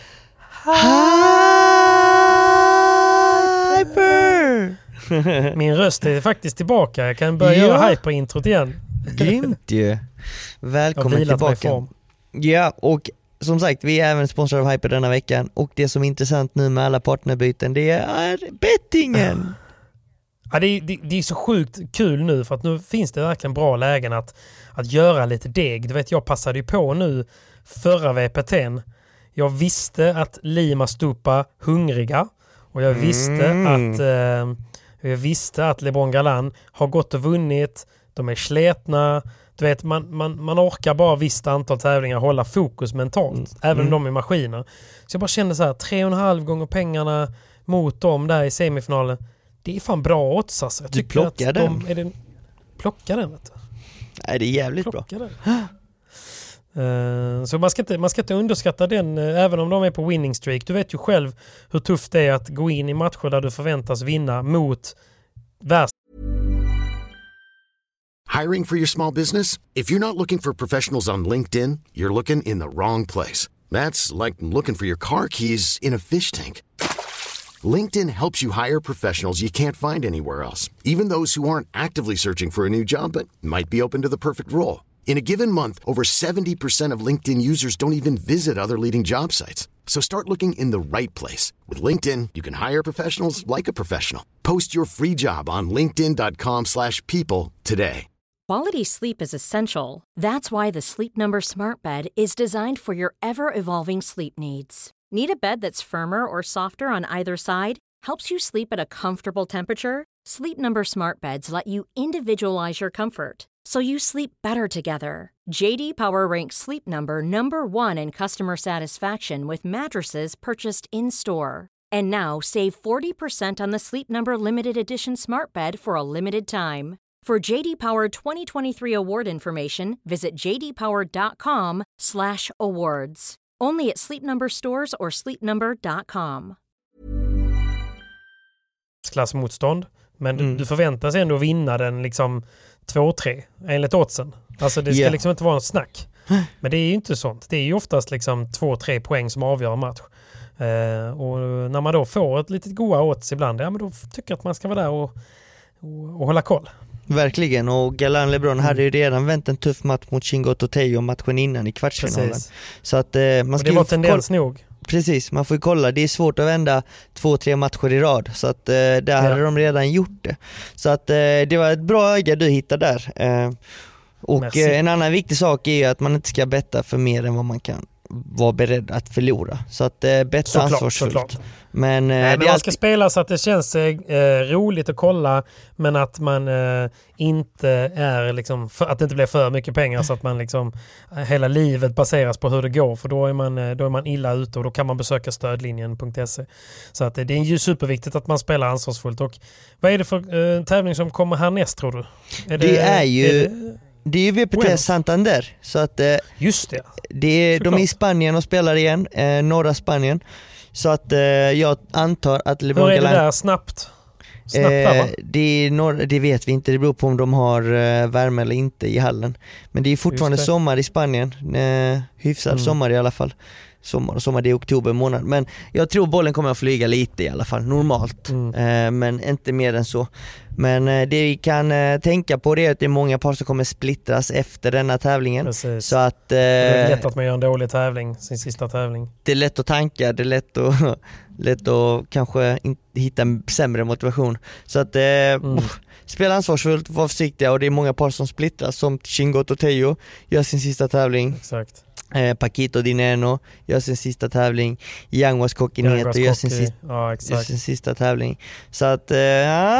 Hyper! Min röst är faktiskt tillbaka. Jag kan börja ja. göra Hyper-introt igen. Grymt ju. Välkommen tillbaka. Ja, och som sagt, vi är även sponsrade av Hyper denna veckan. Och det som är intressant nu med alla partnerbyten, det är bettingen. Ja, det, är, det, det är så sjukt kul nu, för att nu finns det verkligen bra lägen att, att göra lite deg. Du vet, jag passade ju på nu förra V P T:n. Jag visste att Lima Stupa hungriga, och jag visste mm. att eh, jag visste att LeBron Galan har gått och vunnit. De är sletna. Du vet, man, man, man orkar bara visst antal tävlingar hålla fokus mentalt, mm. även om mm. de är maskiner. Så jag bara kände så här, tre och en halv gånger pengarna mot dem där i semifinalen. Det är fan bra odds alltså. Jag du plockar att den. De, är det, plocka den, vet du. Nej, det är jävligt plocka bra. Uh, så man ska, inte, man ska inte underskatta den, uh, även om de är på winning streak. Du vet ju själv hur tufft det är att gå in i matcher där du förväntas vinna mot värst. Hiring for your small business? If you're not looking for professionals on LinkedIn, you're looking in the wrong place. That's like looking for your car keys in a fish tank. LinkedIn helps you hire professionals you can't find anywhere else, even those who aren't actively searching for a new job but might be open to the perfect role. In a given month, over seventy percent of LinkedIn users don't even visit other leading job sites. So start looking in the right place. With LinkedIn, you can hire professionals like a professional. Post your free job on linkedin dot com slash people today. Quality sleep is essential. That's why the Sleep Number Smart Bed is designed for your ever-evolving sleep needs. Need a bed that's firmer or softer on either side? Helps you sleep at a comfortable temperature? Sleep Number Smart Beds let you individualize your comfort, so you sleep better together. J D Power ranks Sleep Number number one in customer satisfaction with mattresses purchased in-store. And now save forty percent on the Sleep Number Limited Edition Smart Bed for a limited time. For J D Power twenty twenty-three award information, visit j d power dot com slash awards. Only at Sleep Number stores or sleep number dot com. Klassmotstånd, men mm. du, du förväntas ändå vinna den liksom två tre enligt oddsen. Alltså det ska yeah. liksom inte vara något snack. Men det är ju inte sånt. Det är ju oftast liksom två tre poäng som avgör en match. Eh, och när man då får ett litet goda odds ibland, ja men då tycker jag att man ska vara där och, och, och hålla koll. Verkligen, och Galan LeBron mm. hade ju redan vänt en tuff match mot Chingoto Tejo matchen innan i kvartsfinalen. Precis. Så att eh, man ska och det var tendens koll- nog. Precis, man får ju kolla. Det är svårt att vända två, tre matcher i rad. Så att eh, där ja. hade de redan gjort det. Så att eh, det var ett bra öga du hittade där. Eh, och eh, en annan viktig sak är att man inte ska betta för mer än vad man kan vara beredd att förlora. Så att eh, betta såklart, ansvarsfullt. Såklart. Men, eh, Nej, men det man alltid... ska spela så att det känns eh, roligt att kolla, men att man eh, inte är liksom, för, att det inte blir för mycket pengar så att man liksom hela livet baseras på hur det går, för då är man, då är man illa ute, och då kan man besöka stödlinjen punkt se. Så att det är ju superviktigt att man spelar ansvarsfullt. Och vad är det för eh, tävling som kommer härnäst, tror du? Är det, det är ju är det... Det är ju V P T Santander, så att eh, just det. det är, de är i Spanien och spelar igen, eh, norra Spanien. Så att eh, jag antar att LeBron Hur är det Galan, där snabbt? Snabbt eh, där, va? det, är norr, det vet vi inte, det beror på om de har eh, värme eller inte i hallen. Men det är fortfarande sommar i Spanien, eh, hyfsad mm. sommar i alla fall. Sommar och sommar, det är oktober månad. Men jag tror bollen kommer att flyga lite i alla fall, normalt. Mm. Eh, men inte mer än så. Men eh, det vi kan eh, tänka på det är att det är många par som kommer splittras efter denna tävlingen. Precis. Så att, eh, det är lätt att man gör en dålig tävling, sin sista tävling. Det är lätt att tanka, det är lätt att, lätt att kanske in, hitta en sämre motivation. Så att eh, mm. oh, spela ansvarsfullt, var försiktiga, och det är många par som splittras, som Chingoto Tejo gör sin sista tävling. Exakt. Eh, Paquito Dineno gör sin sista tävling, Yanguas Coquineto gör sin, sista, ja, gör sin sista tävling. Så att eh, ja,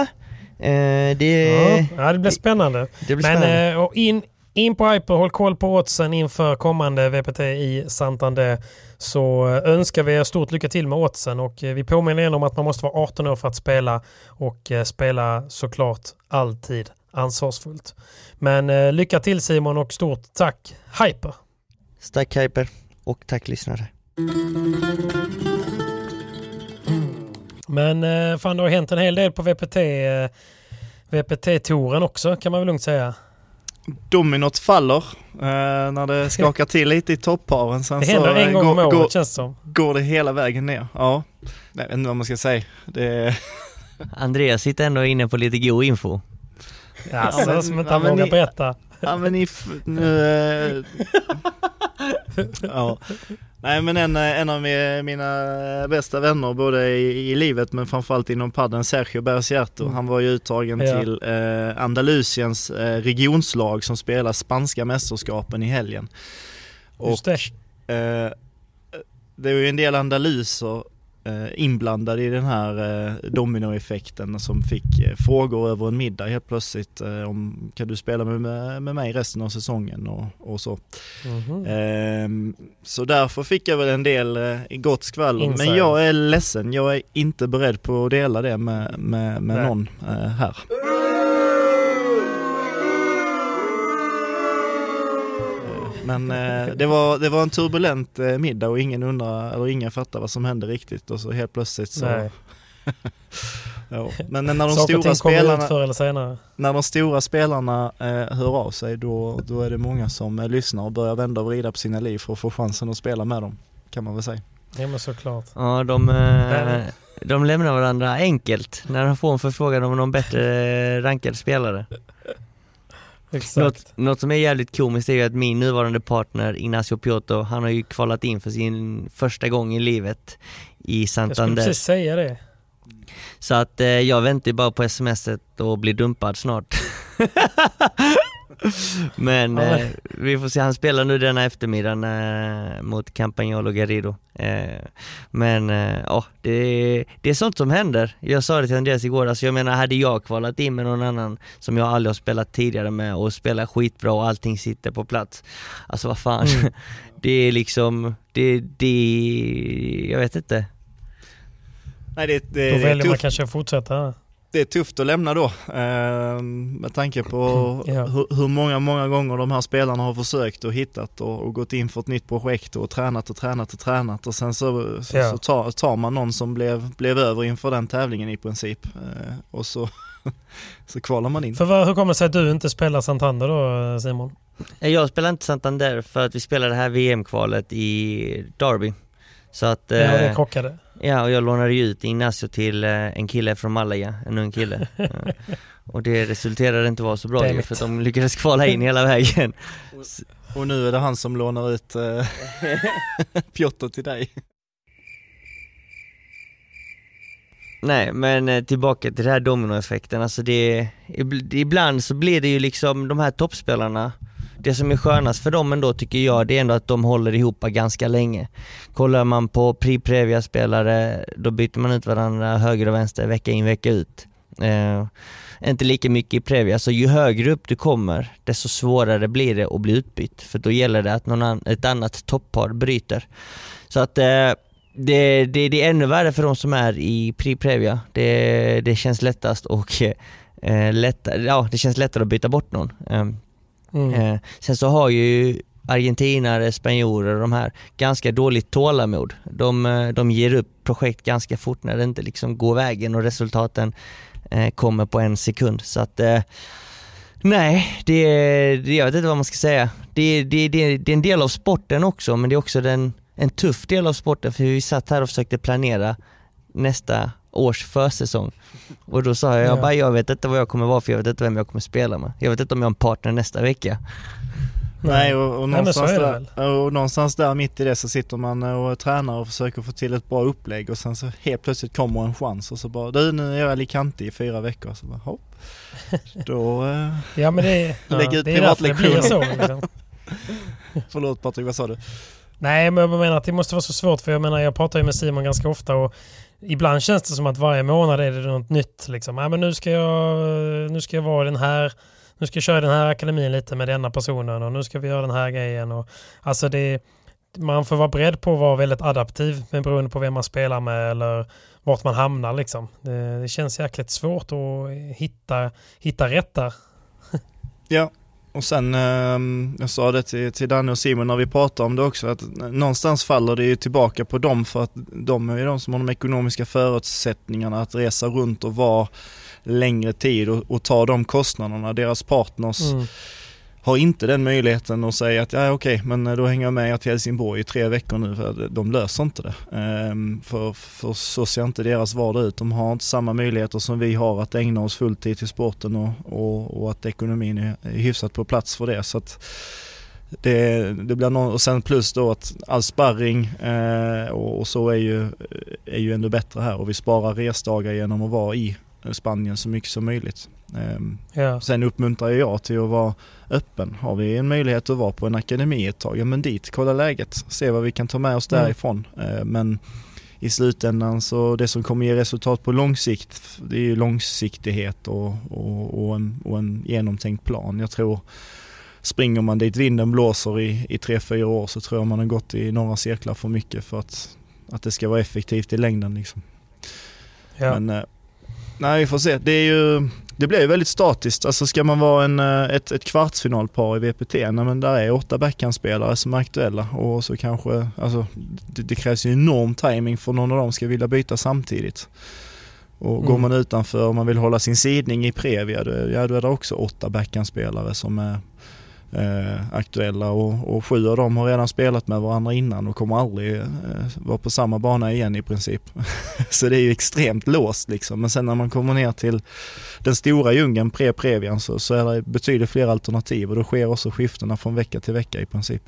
eh, det, ja, det blir spännande. Det blir Men spännande. Eh, och in, in på Hyper, håll koll på oddsen inför kommande V P T i Santander, så önskar vi er stort lycka till med oddsen, och vi påminner igen om att man måste vara arton år för att spela, och eh, spela såklart alltid ansvarsfullt. Men eh, lycka till Simon, och stort tack Hyper. Tack Hyper, och tack lyssnare. Men eh, fan, det har hänt en hel del på V P T eh, V P T-touren också, kan man väl lugnt säga. Dominot faller eh, när det skakar till lite i topparen. Sen det händer så, en gång går, om året, går, känns som. Går det hela vägen ner. Ja, jag vet inte vad man ska säga. Det... Andreas sitter ändå inne på lite god info. Ja, så men, som inte ja, han vågar ni, berätta. Ja, men ni... Nu, äh, ja. Nej, men en, en av mina bästa vänner, både i, i livet men framförallt inom padden, Sergio Bercierto, mm. han var ju uttagen ja. till eh, Andalusiens eh, regionslag som spelar spanska mästerskapen i helgen. Just det. Och eh, det är ju en del andaluser eh, inblandade i den här eh, dominoeffekten, som fick eh, frågor över en middag helt plötsligt eh, om kan du spela med, med mig resten av säsongen och, och så. Mm-hmm. Eh, så därför fick jag väl en del eh, gott skvaller. Inside. Men jag är ledsen, jag är inte beredd på att dela det med, med, med någon eh, här. Men eh, det, var, det var en turbulent eh, middag, och ingen undrar, eller ingen fattar vad som hände riktigt, och så helt plötsligt så ja. Men när de stora spelarna förr eller senare. När de stora spelarna eh, hör av sig, då, då är det många som eh, lyssnar och börjar vända och vrida på sina liv för att få chansen att spela med dem, kan man väl säga. Ja, men såklart. Ja, de, eh, de lämnar varandra enkelt när de får en förfrågan om någon bättre rankad spelare. Något, något som är jävligt komiskt är ju att min nuvarande partner Ignacio Piotto, han har ju kvalat in för sin första gång i livet i Santander. Jag skulle precis säga det. Så att eh, jag väntar bara på smset och blir dumpad snart. Men eh, vi får se, han spelar nu denna eftermiddagen eh, mot Campagnolo Garrido. Eh, men eh, oh, det, det är sånt som händer. Jag sa det till Andreas igår, alltså jag menar, hade jag kvalat in med någon annan som jag aldrig har spelat tidigare med och spelar skitbra och allting sitter på plats, alltså vad fan. Mm. Det är liksom det, det jag vet inte. Nej, det, det, då väljer det man kanske att fortsätta. Det är tufft att lämna då, eh, med tanke på ja. hur, hur många, många gånger de här spelarna har försökt och hittat och, och gått in för ett nytt projekt och tränat och tränat och tränat, och sen så, så, ja. så tar, tar man någon som blev, blev över inför den tävlingen i princip, eh, och så, så kvalar man in. För vad, hur kommer det sig att du inte spelar Santander då, Simon? Jag spelar inte Santander för att vi spelar det här V M-kvalet i Derby. Så att, ja, eh, det krockade. Ja, och jag lånade ju ut Ignacio till eh, en kille från Malaga, en ung kille. eh, och det resulterade inte vara så bra ju, för att de lyckades kvala in hela vägen. Och, och nu är det han som lånar ut eh, Piotr till dig. Nej, men eh, tillbaka till det här dominoeffekten. Alltså det, ibland så blir det ju liksom de här toppspelarna. Det som är skönast för dem ändå, tycker jag, det är ändå att de håller ihop ganska länge. Kollar man på Pri-Previa-spelare, då byter man ut varandra höger och vänster vecka in, vecka ut. Eh, inte lika mycket i Previa, så ju högre upp du kommer, desto svårare blir det att bli utbytt. För då gäller det att någon an- ett annat toppar bryter. Så att eh, det, det, det är ännu värre för de som är i Pri-Previa. Det, det känns lättast och eh, lättare, ja, det känns lättare att byta bort någon. Eh, Mm. Eh, sen så har ju argentinare, spanjorer och de här ganska dåligt tålamod. De, de ger upp projekt ganska fort när det inte liksom går vägen och resultaten eh, kommer på en sekund. Så att eh, nej, det, det, jag vet inte vad man ska säga. Det, det, det, det är en del av sporten också, men det är också den, en tuff del av sporten, för vi satt här och försökte planera nästa års försäsong. Och då sa jag, jag bara, jag vet inte vad jag kommer vara, för jag vet inte vem jag kommer spela med. Jag vet inte om jag har en partner nästa vecka. Nej, och, och, någonstans Nej, där, och någonstans där mitt i det så sitter man och tränar och försöker få till ett bra upplägg, och sen så helt plötsligt kommer en chans och så bara, du, nu är jag Alicante i fyra veckor, så bara, hopp. Då äh, ja, men det, ja, lägger ut det är därför det blir så. Liksom. Förlåt Patrik, vad sa du? Nej, men jag menar att det måste vara så svårt, för jag menar, jag pratar ju med Simon ganska ofta, och ibland känns det som att varje månad är det något nytt liksom. Ja, men nu ska jag nu ska jag vara den här nu ska jag köra den här akademin lite med denna personen, och nu ska vi göra den här grejen, och alltså det, man får vara beredd på att vara väldigt adaptiv, men beroende på vem man spelar med eller vart man hamnar liksom. Det, det känns jäkligt svårt att hitta hitta rätt där. Ja. Och sen, eh, jag sa det till, till Danny och Simon när vi pratade om det också, att någonstans faller det ju tillbaka på dem, för att de är ju de som har de ekonomiska förutsättningarna att resa runt och vara längre tid och, och ta de kostnaderna. Deras partners mm. har inte den möjligheten att säga att ja, okej, men då hänger jag med till Helsingborg i tre veckor nu, för de löser inte det. Ehm, för, för så ser inte deras vardag ut. De har inte samma möjligheter som vi har att ägna oss fulltid till sporten, och, och, och att ekonomin är hyfsat på plats för det. Så att det, det blir någon, och sen plus då att all sparring eh, och, och så är ju, är ju ändå bättre här, och vi sparar resdagar genom att vara i Spanien så mycket som möjligt. Um, ja. Sen uppmuntrar jag till att vara öppen. Har vi en möjlighet att vara på en akademi ett tag, ja, men dit, kolla läget, se vad vi kan ta med oss därifrån. Mm. Uh, men i slutändan så det som kommer ge resultat på lång sikt, det är ju långsiktighet och, och, och, en, och en genomtänkt plan. Jag tror, springer man dit vinden blåser i, i tre, fyra år, så tror jag man har gått i några cirklar för mycket för att, att det ska vara effektivt i längden liksom. Ja. Men uh, nej, vi får se. Det är ju, det blir ju väldigt statiskt. Alltså ska man vara en, ett, ett kvartsfinalpar i V P T, nej, men där är åtta backhandspelare som är aktuella, och så kanske, alltså det, det krävs ju enorm timing för någon av dem ska vilja byta samtidigt. Och mm. går man utanför och man vill hålla sin sidning i Previa, då, ja, då är det också åtta backhandspelare som är eh, aktuella, och, och sju av dem har redan spelat med varandra innan och kommer aldrig eh, vara på samma bana igen i princip. Så det är ju extremt låst liksom. Men sen när man kommer ner till den stora djungeln pre-Previan, så, så är det betydligt fler alternativ, och då sker också skiftena från vecka till vecka i princip.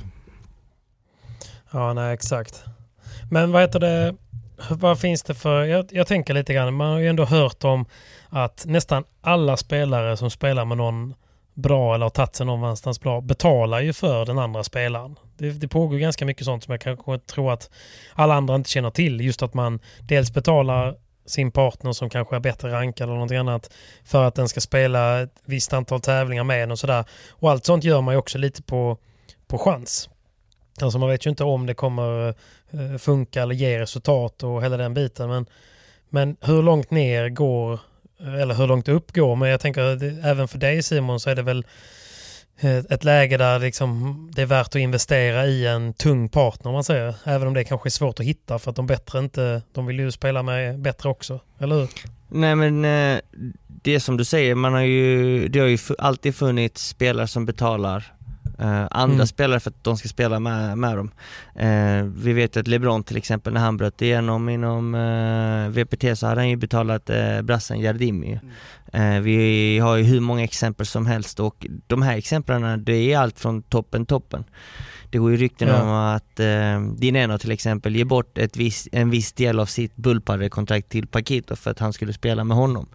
Ja, nej, exakt. Men vad heter det, vad finns det för, jag, jag tänker lite grann, man har ju ändå hört om att nästan alla spelare som spelar med någon bra eller har tagit sig någonstans bra betalar ju för den andra spelaren. Det, det pågår ganska mycket sånt som jag kanske tror att alla andra inte känner till. Just att man dels betalar sin partner som kanske är bättre rankad eller någonting annat för att den ska spela ett visst antal tävlingar med en och sådär. Och allt sånt gör man ju också lite på, på chans. Alltså man vet ju inte om det kommer uh, funka eller ge resultat och hela den biten. Men, men hur långt ner går, eller hur långt upp går, men jag tänker att det, även för dig Simon, så är det väl ett, ett läge där liksom det är värt att investera i en tung partner, om man säger. Även om det kanske är svårt att hitta, för att de bättre inte, de vill ju spela med bättre också, eller hur? Nej, men det som du säger, man har ju, det har ju alltid funnits spelare som betalar uh, andra Mm. spelare för att de ska spela med, med dem. Uh, vi vet att LeBron till exempel, när han bröt igenom inom uh, V P T, så hade han ju betalat uh, brassen Jardimi. Mm. Uh, vi har ju hur många exempel som helst, och de här exemplen, det är allt från toppen toppen. Det går ju rykten ja. om att eh, Dineno till exempel ger bort ett viss, en viss del av sitt bullpaddekontrakt till Paquito för att han skulle spela med honom.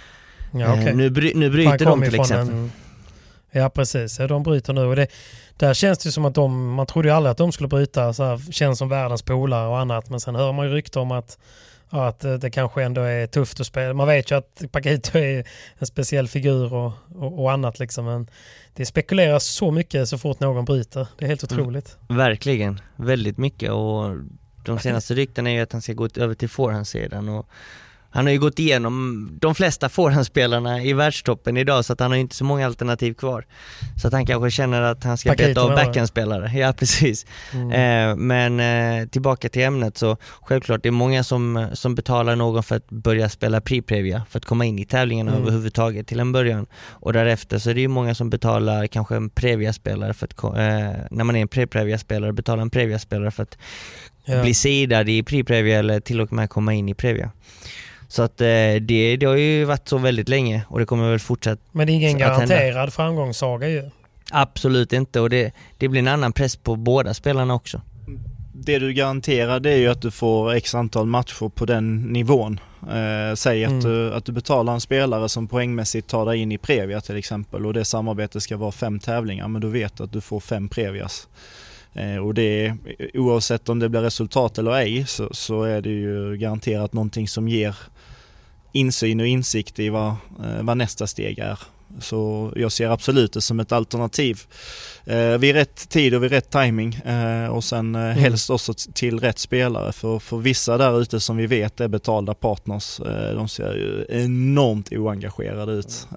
Ja, okay. eh, nu, bry, nu bryter de till exempel. En, ja, precis. De bryter nu. Och det, där känns det som att de, man trodde ju aldrig att de skulle bryta. Så här, känns som världens polare och annat. Men sen hör man ju rykten om att, att det kanske ändå är tufft att spela. Man vet ju att Paquito är en speciell figur och, och, och annat. Liksom. Men det spekuleras så mycket så fort någon bryter. Det är helt otroligt. Mm, verkligen. Väldigt mycket. Och de senaste rykten är ju att han ska gå över till forehandsidan. Och han har ju gått igenom de flesta forehandspelarna i världstoppen idag, så att han har inte så många alternativ kvar. Så att han kanske känner att han ska beta av backhandspelare. Ja, precis. Mm. Eh, men eh, tillbaka till ämnet, så självklart det är många som, som betalar någon för att börja spela pre-previa, för att komma in i tävlingen mm. överhuvudtaget till en början. Och därefter så är det ju många som betalar kanske en previa-spelare för att, eh, när man är en pre-previa-spelare, betalar en previa-spelare för att ja. bli sidad i pre-previa eller till och med komma in i previa. Så att eh, det, det har ju varit så väldigt länge, och det kommer väl fortsätta. Men det är ingen garanterad framgångssaga ju. Absolut inte, och det, det blir en annan press på båda spelarna också. Det du garanterar, det är ju att du får x antal matcher på den nivån. Eh, säg att, mm. du, att du betalar en spelare som poängmässigt tar dig in i Previa till exempel, och det samarbetet ska vara fem tävlingar, men du vet att du får fem Previas. Eh, och det är, oavsett om det blir resultat eller ej, så, så är det ju garanterat någonting som ger insyn och insikt i vad, eh, vad nästa steg är. Så jag ser absolut det som ett alternativ eh, vid rätt tid och vid rätt timing, eh, och sen eh, mm. helst också till rätt spelare, för, för vissa där ute som vi vet är betalda partners, eh, de ser ju enormt oengagerade ut.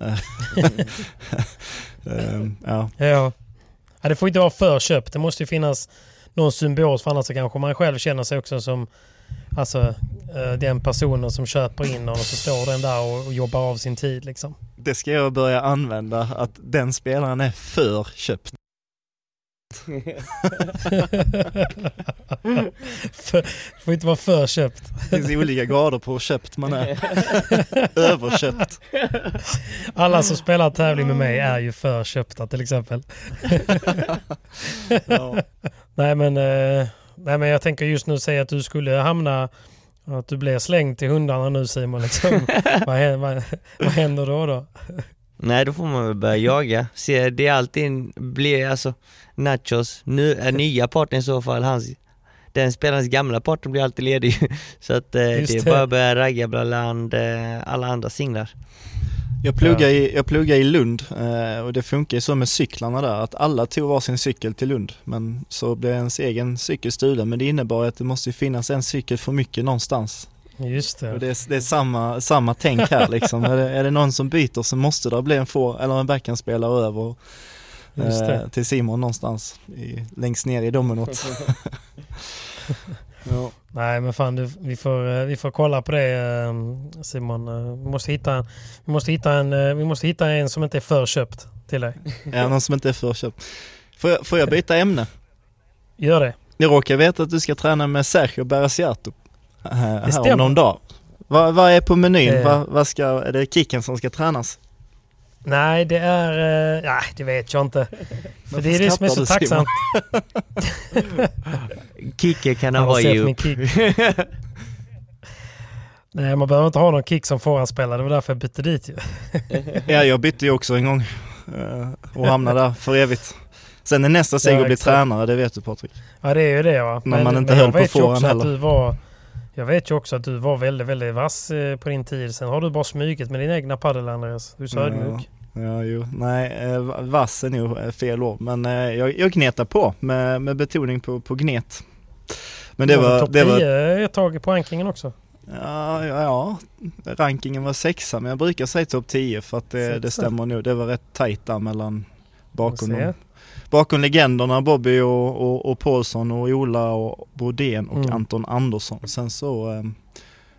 eh, ja. Ja. Ja, det får inte vara förköpt. Det måste ju finnas någon symbios, för annars så kanske man själv känner sig också som alltså, den personen som köper in och så står den där och, och jobbar av sin tid. Liksom. Det ska jag börja använda, att den spelaren är förköpt. för, får inte vara förköpt. Det finns olika grader på hur köpt man är. Överköpt. Alla som spelar tävling med mig är ju förköpta till exempel. Ja. Nej men eh, nej men jag tänker just nu säga att du skulle hamna, att du blir slängd till hundarna nu, Simon liksom. vad, händer, vad, vad händer då då? Nej, då får man väl börja jaga. Se, det är alltid blir alltså Nachos nu är nya partner i så fall, hans den spelarens gamla partner blir alltid ledig. Så att eh, det är bara att börja ragga bland eh, alla andra singlar. Jag pluggar, ja. i, jag pluggar i Lund eh, och det funkar ju så med cyklarna där, att alla tog var sin cykel till Lund, men så blev ens egen cykel stulen, men det innebar att det måste finnas en cykel för mycket någonstans. Just det. Och det är, det är samma, samma tänk här liksom. är, det, är det någon som byter så måste det bli en for, eller en backhandspelare över eh, till Simon någonstans i, längst ner i dominot. Ja. Nej men fan, du, vi, får, vi får kolla på det, Simon. Vi måste hitta en, vi måste hitta en, vi måste hitta en som inte är förköpt till dig. Ja, någon som inte är förköpt. Får jag, får jag byta ämne? Gör det. Jag råkar veta att du ska träna med Sergio Berasiato här, här om någon dag. Vad, vad är på menyn? Eh. Vad, vad ska, är det kicken som ska tränas? Nej, det är... Uh, nej, det vet jag inte. För det är det som är så tacksamt. Kicker kan ha varit ju upp. Nej, man behöver inte ha någon kick som forehandspelare. Det var därför jag bytte dit ju. Ja, jag bytte ju också en gång. Uh, och hamnade där för evigt. Sen är nästa steg ja, att bli tränare, det vet du Patrik. Ja, det är ju det va. Men, men man inte men höll på forehand heller. Du var, jag vet ju också att du var väldigt, väldigt vass eh, på din tid. Sen har du bara smugit med din egna paddel, Andreas. Du är så ja, ödmjuk. Ja, jo. Nej, eh, vass är nog fel ord. Men eh, jag, jag gnetar på med, med betoning på, på gnet. Men det var... Topp det var tio ett tag på rankingen också. Ja, ja, ja, rankingen var sexa, men jag brukar säga topp tio för att det, det stämmer nog. Det var rätt tajt där mellan bakom dem. Bakom legenderna Bobby och, och, och Paulsson och Ola och Bodén och mm. Anton Andersson. Sen så eh,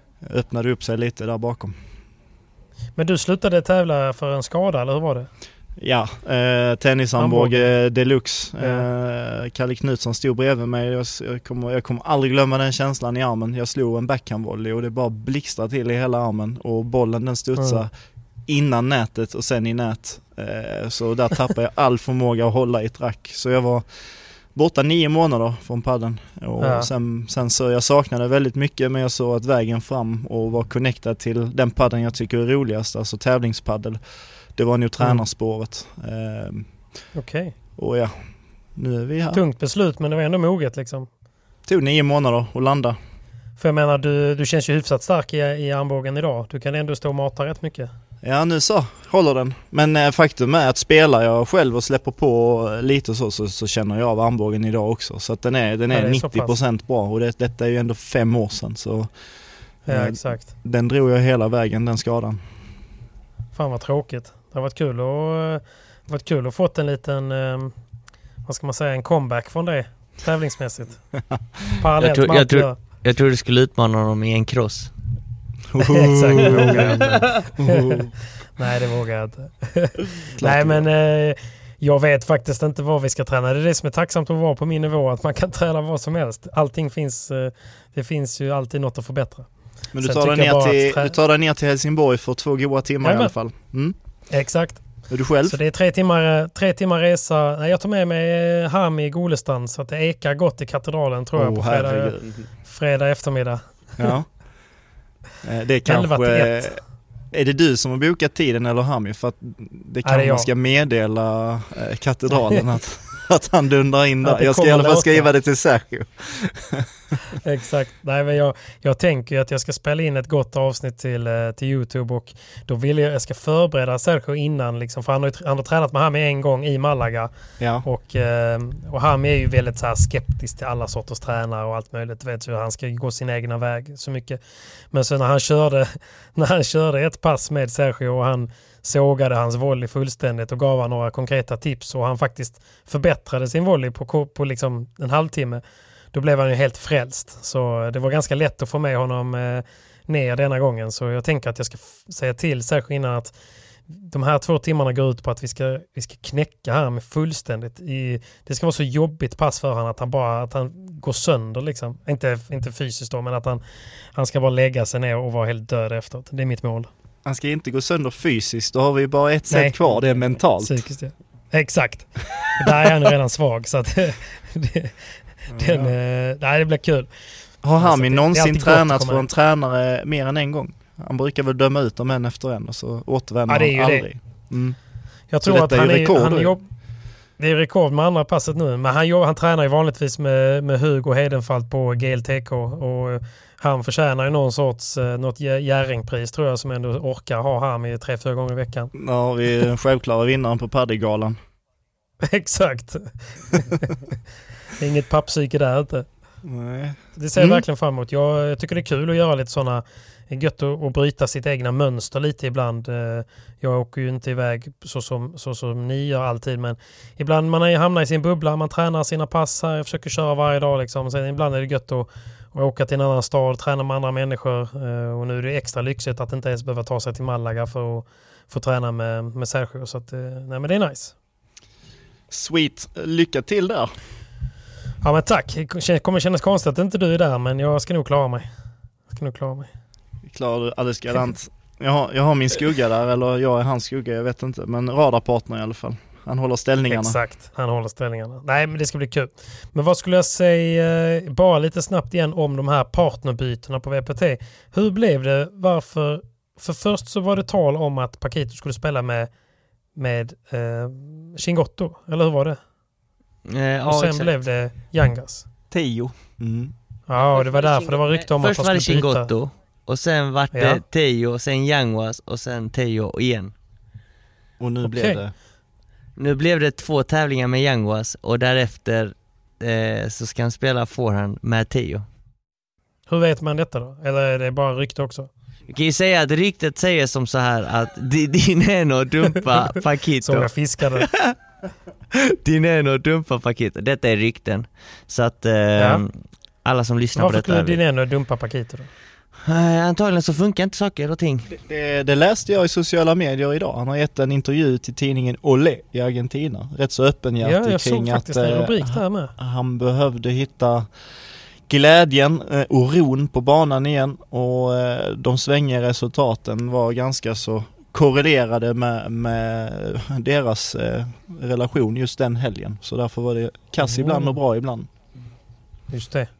öppnade det upp sig lite där bakom. Men du slutade tävla för en skada, eller hur var det? Ja, eh, tennisarmbåge deluxe. Eh, Kalle Knutsson stod bredvid mig. Jag, jag, kommer, jag kommer aldrig glömma den känslan i armen. Jag slog en backhandvolley och det bara blixtrade till i hela armen. Och bollen den studsade mm. innan nätet och sen i nät. Eh, så där tappade jag all förmåga att hålla i ett rack. Så jag var borta nio månader från padden. Och ja. sen, sen så jag saknade väldigt mycket, men jag såg att vägen fram och var connectad till den padden jag tycker är roligast, alltså tävlingspaddel. Det var nog tränarspåret. Mm. Eh, Okej. Okay. Och ja, nu är vi här. Tungt beslut, men det var ändå moget liksom. Tog nio månader att landa. För jag menar, du, du känns ju hyfsat stark i, i armbågen idag. Du kan ändå stå och mata rätt mycket. Ja, nu så håller den. Men eh, faktum är att spelar jag själv och släpper på lite så, så, så känner jag av armbågen idag också. Så att den är, den är, ja, är nittio procent bra. Och det, detta är ju ändå fem år sedan. Så, ja, eh, exakt. Den drog jag hela vägen, den skadan. Fan vad tråkigt. Det har varit kul att, varit kul att fått en liten, eh, vad ska man säga, en comeback från det tävlingsmässigt. Parallellt jag, tror, jag, tror, jag, jag tror du skulle utmana honom i en cross. Exakt, det vågar jag inte. Nej, det vågar jag inte. Nej, men eh, jag vet faktiskt inte vad vi ska träna. Det är det som är tacksamt att vara på min nivå, att man kan träna vad som helst. Allting finns, eh, det finns ju alltid något att förbättra. Men du tar, dig ner till, trä... du tar dig ner till Helsingborg för två goda timmar ja, i alla fall. Mm. Exakt. Är du själv? Så det är tre timmar, tre timmar resa. Nej, jag tar med mig Hami i Golestan så att det ekar gott i katedralen tror oh, jag på fredag, fredag eftermiddag. Ja. Det är kanske... Är det du som har bokat tiden eller Hami? För att det kanske man ska meddela katedralen att, att han dundrar in där. Jag ska i alla fall skriva det till Sergio. Exakt. Nej, men jag, jag tänker ju att jag ska spela in ett gott avsnitt till, till YouTube och då vill jag, jag ska förbereda Sergio innan liksom, för han har, han har tränat med Hami en gång i Malaga. Ja. Och, och Hami är ju väldigt så här skeptisk till alla sorters tränare och allt möjligt. Vet ju, han ska gå sin egna väg så mycket. Men så när han körde när han körde ett pass med Sergio och han sågade hans volley fullständigt och gav han några konkreta tips och han faktiskt förbättrade sin volley på, på liksom en halvtimme. Då blev han ju helt frälst. Så det var ganska lätt att få med honom eh, ner denna gången. Så jag tänker att jag ska f- säga till särskilt innan att de här två timmarna går ut på att vi ska, vi ska knäcka här med fullständigt. I, det ska vara så jobbigt pass för honom att han bara att han går sönder liksom. Inte, inte fysiskt då, men att han, han ska bara lägga sig ner och vara helt död efteråt. Det är mitt mål. Han ska inte gå sönder fysiskt. Då har vi bara ett sätt kvar. Det är mentalt. Psykiskt, ja. Exakt. Där är han redan svag. Så att det, den, ja. Nej, det blir kul. Har Hami någonsin tränat för en tränare mer än en gång? Han brukar väl döma ut dem en efter en och så återvänder ja, han aldrig. Mm. Jag tror att han är, rekord, han jobb, det är rekord med andra passet nu. Men han, jobb, han tränar ju vanligtvis med, med Hugo Hedenfalt på G L T K och han förtjänar ju någon sorts något Jerringpris tror jag som ändå orkar ha Hami tre, fyra gånger i veckan. Ja, vi är den självklara vinnaren på paddelgalan. Exakt. Inget pappsyke där inte. Nej. Det ser jag mm. verkligen fram emot. Jag, jag tycker det är kul att göra lite sådana gött att, att bryta sitt egna mönster lite ibland. Jag åker ju inte iväg så som, så som ni gör alltid, men ibland man är, hamnar i sin bubbla, man tränar sina pass här, jag försöker köra varje dag liksom. Sen ibland är det gött att, att åka till en annan stad, träna med andra människor och nu är det extra lyxigt att inte ens behöva ta sig till Malaga för att få träna med, med Sergio. Så att, nej men det är nice. Sweet, lycka till där. Ja men tack, det kommer kännas konstigt att inte du är där, men jag ska nog klara mig. Jag ska nog klara mig. Klarar du alldeles garant. Jag har, jag har min skugga där, eller jag är hans skugga, jag vet inte. Men radarpartner i alla fall. Han håller ställningarna. Exakt, han håller ställningarna. Nej, men det ska bli kul. Men vad skulle jag säga, bara lite snabbt igen om de här partnerbytena på V P T. Hur blev det? Varför? För först så var det tal om att Paquito skulle spela med, med eh, Chingotto, eller hur var det? Eh, och sen exakt. blev det Yangas. Tio. Mm. Ja, det var därför det var rykte om först att man skulle byta. Först var det Chingotto. Och sen var det ja. Teo, sen Yanguas och sen Teo igen. Och nu okay. blev det? Nu blev det två tävlingar med Yanguas och därefter eh, så ska han spela forehand med Teo. Hur vet man detta då? Eller är det bara rykte också? Jag kan ju säga att ryktet säger som så här att din är nog dumpa Paquito. Så jag fiskade. Din är nog dumpa Paquito. Detta är rykten. Så att eh, ja. alla som lyssnar varför på detta... Varför skulle din är nog dumpa Paquito då? Uh, antagligen så funkar inte saker och ting. Det, det, det läste jag i sociala medier idag. Han har gett en intervju till tidningen Olé i Argentina. Rätt så öppenhjärtig ja, jag kring såg faktiskt att en rubrik där med. Han behövde hitta glädjen, eh, oron på banan igen, och eh, de svängiga resultaten var ganska så korrelerade med, med deras eh, relation just den helgen. Så därför var det kass mm. ibland och bra ibland. Just det.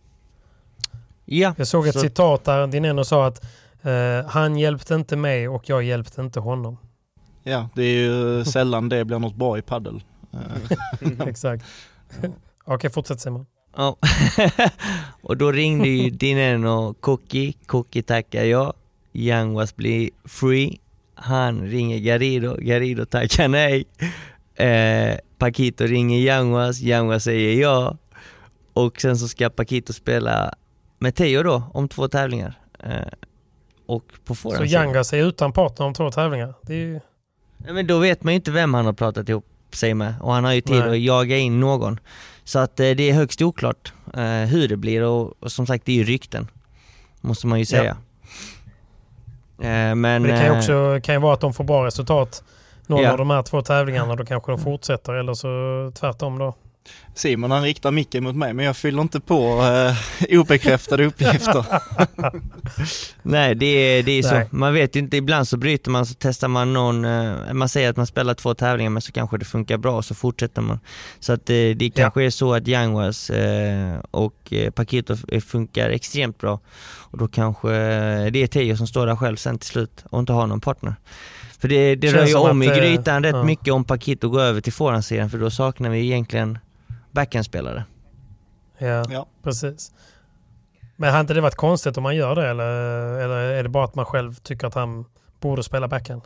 Ja, jag såg ett så... citat där Dineno sa att eh, han hjälpte inte mig och jag hjälpte inte honom. Ja, det är ju sällan det blir något bra i paddel. Exakt. Ja. Okej, fortsätt Simon. Ja. Och då ringde ju Dineno Koki. Koki tackar jag. Yanguas blir free. Han ringer Garrido. Garrido tackar nej. Eh, Paquito ringer Yanguas. Yanguas säger ja. Och sen så ska Paquito spela med Teo då om två tävlingar. Eh, och på Så Yanguas är utan partner om två tävlingar. Det är ju... Nej, men då vet man ju inte vem han har pratat ihop sig med. Och han har ju tid Nej. att jaga in någon. Så att eh, det är högst oklart eh, hur det blir. Och, och som sagt, det är ju rykten. Måste man ju säga. Ja. Eh, men, men det kan ju också kan ju vara att de får bra resultat. Någon ja. av de här två tävlingarna. Då kanske de fortsätter. Eller så tvärtom då. Simon han riktar micken mot mig, men jag fyller inte på eh, obekräftade uppgifter. Nej, det är, det är så. Man vet inte, ibland så bryter man, så testar man någon, eh, man säger att man spelar två tävlingar men så kanske det funkar bra och så fortsätter man. Så att eh, det kanske ja. är så att Yanguas eh, och eh, Paquito funkar extremt bra. Och då kanske eh, det är Teo som står där själv sen till slut och inte har någon partner. För det, det rör ju om att, i grytan rätt ja. mycket om Paquito går över till forehandsidan, för då saknar vi egentligen backhandspelare. Ja, ja, precis. Men har inte det varit konstigt om man gör det, eller, eller är det bara att man själv tycker att han borde spela backhand?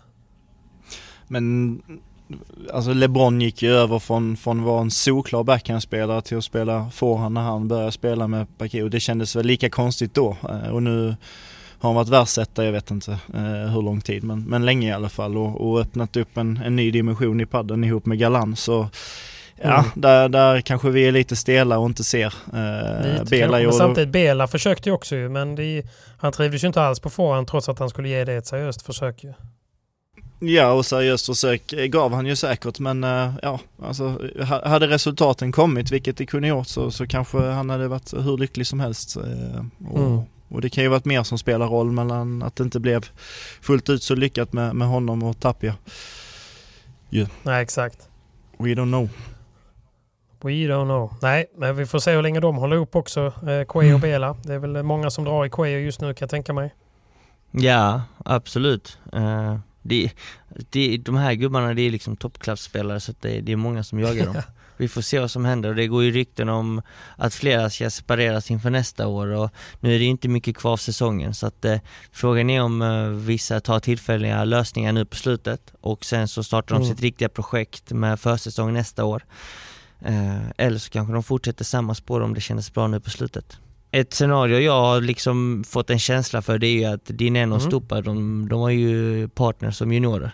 Men alltså LeBron gick ju över från, från att vara en solklar backhandspelare till att spela forehand när han började spela med Paquito. Det kändes väl lika konstigt då, och nu har han varit världsättare, jag vet inte eh, hur lång tid, men, men länge i alla fall, och, och öppnat upp en, en ny dimension i padden ihop med Galan. Så ja, mm. där, där kanske vi är lite stela och inte ser eh, Bela. Men samtidigt, Bela försökte ju också, men det, han trivdes ju inte alls på förhand trots att han skulle ge det ett seriöst försök ju. Ja, och seriöst försök gav han ju säkert, men äh, ja, alltså hade resultaten kommit, vilket det kunde gjort, så, så kanske han hade varit hur lycklig som helst. Äh, och, mm. och det kan ju varit mer som spelar roll mellan att det inte blev fullt ut så lyckat med, med honom och Tapia. Yeah. Nej, exakt. We don't know. We don't know. Nej, men vi får se hur länge de håller upp också, eh, Quay och Bela. Det är väl många som drar i Quay just nu, kan jag tänka mig. Ja, absolut. Uh... Det, det, de här gubbarna, det är liksom toppklassspelare, så att det, det är många som jagar dem. Vi får se vad som händer, och det går ju rykten om att flera ska separeras inför nästa år, och nu är det inte mycket kvar av säsongen, så att eh, frågan är om eh, vissa tar tillfälliga lösningar nu på slutet och sen så startar de mm. sitt riktiga projekt med försäsong nästa år, eh, eller så kanske de fortsätter samma spår om det känns bra nu på slutet. Ett scenario jag har liksom fått en känsla för, det är ju att Dineno och mm. Stupa, de, de var ju partners som juniorer.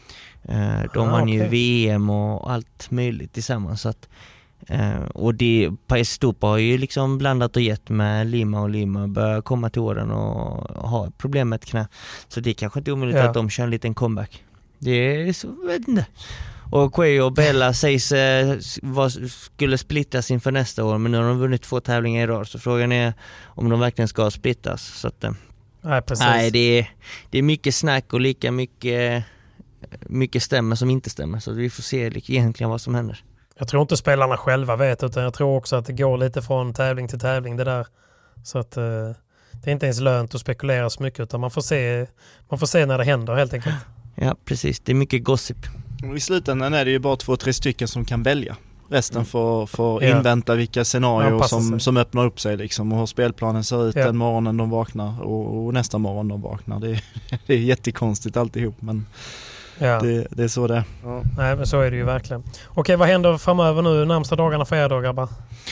Eh, de ah, vann ju okay. V M och allt möjligt tillsammans. Så att, eh, och det, Stupa har ju liksom blandat och gett med Lima, och Lima börjar komma till åren och ha problem med ett knä. Så det är kanske inte omöjligt ja. att de kör en liten comeback. Det är så, vet inte. Och Quay och Bella sägs eh, var, skulle splittas inför nästa år, men nu har de vunnit två tävlingar i rad, så frågan är om de verkligen ska splittas. Så att, eh, nej, precis. nej det, är, det är mycket snack och lika mycket, mycket stämmer som inte stämmer, så vi får se egentligen vad som händer. Jag tror inte spelarna själva vet, utan jag tror också att det går lite från tävling till tävling det där. Så att eh, det är inte ens lönt att spekulera så mycket, utan man får se, man får se när det händer helt enkelt. Ja, precis. Det är mycket gossip. I slutändan är det ju bara två, tre stycken som kan välja. Resten mm. får, får ja. invänta vilka scenarier som, som öppnar upp sig liksom, och hur spelplanen ser ut ja. den morgonen de vaknar och, och nästa morgon de vaknar. Det är, det är jättekonstigt alltihop, men ja. det, det är så det är. Ja. Nej, men så är det ju verkligen. Okej, vad händer framöver nu, närmsta dagarna för er då, grabbar?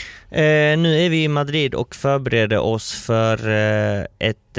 Eh, nu är vi i Madrid och förbereder oss för eh, ett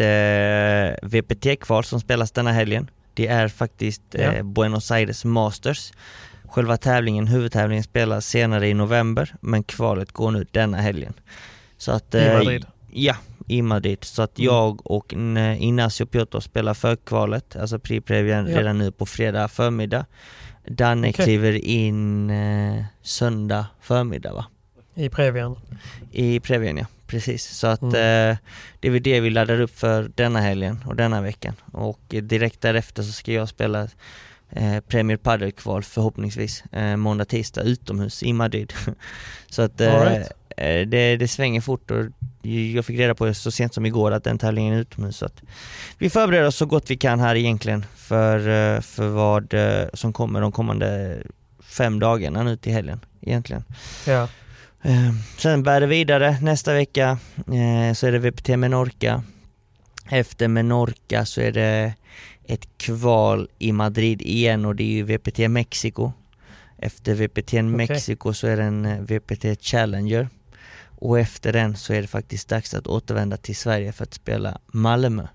eh, V P T-kval som spelas denna helgen. Det är faktiskt ja. eh, Buenos Aires Masters. Själva tävlingen, huvudtävlingen spelas senare i november, men kvalet går nu denna helgen. Så att, eh, I Madrid? Ja, i Madrid. Så att mm. jag och Ignacio Piotr spelar förkvalet, alltså Pri-Previen ja. redan nu på fredag förmiddag. Danne okay. kliver in eh, söndag förmiddag va? I Previen? I Previen, ja. Precis. Så att mm. eh, det är väl det vi laddar upp för denna helgen och denna veckan. Och eh, direkt därefter så ska jag spela eh, Premier Padel-kval förhoppningsvis eh, måndag, tisdag utomhus i Madrid. Så att eh, right. det, det svänger fort och jag fick reda på det så sent som igår att den tävlingen är utomhus. Så att vi förbereder oss så gott vi kan här egentligen för, för vad som kommer de kommande fem dagarna nu till helgen egentligen. Ja. Sen bär det vidare nästa vecka så är det V P T Menorca. Efter Menorca så är det ett kval i Madrid igen och det är ju V P T Mexiko. Efter V P T okay. Mexiko så är det en V P T Challenger. Och efter den så är det faktiskt dags att återvända till Sverige för att spela Malmö.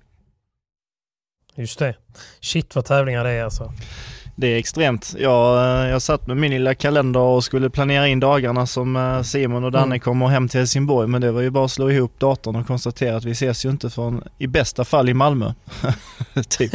Just det. Shit vad tävlingar det är alltså. Det är extremt. Jag, jag satt med min lilla kalender och skulle planera in dagarna som Simon och Danne mm. kommer hem till Helsingborg. Men det var ju bara att slå ihop datorn och konstatera att vi ses ju inte från i bästa fall i Malmö. typ.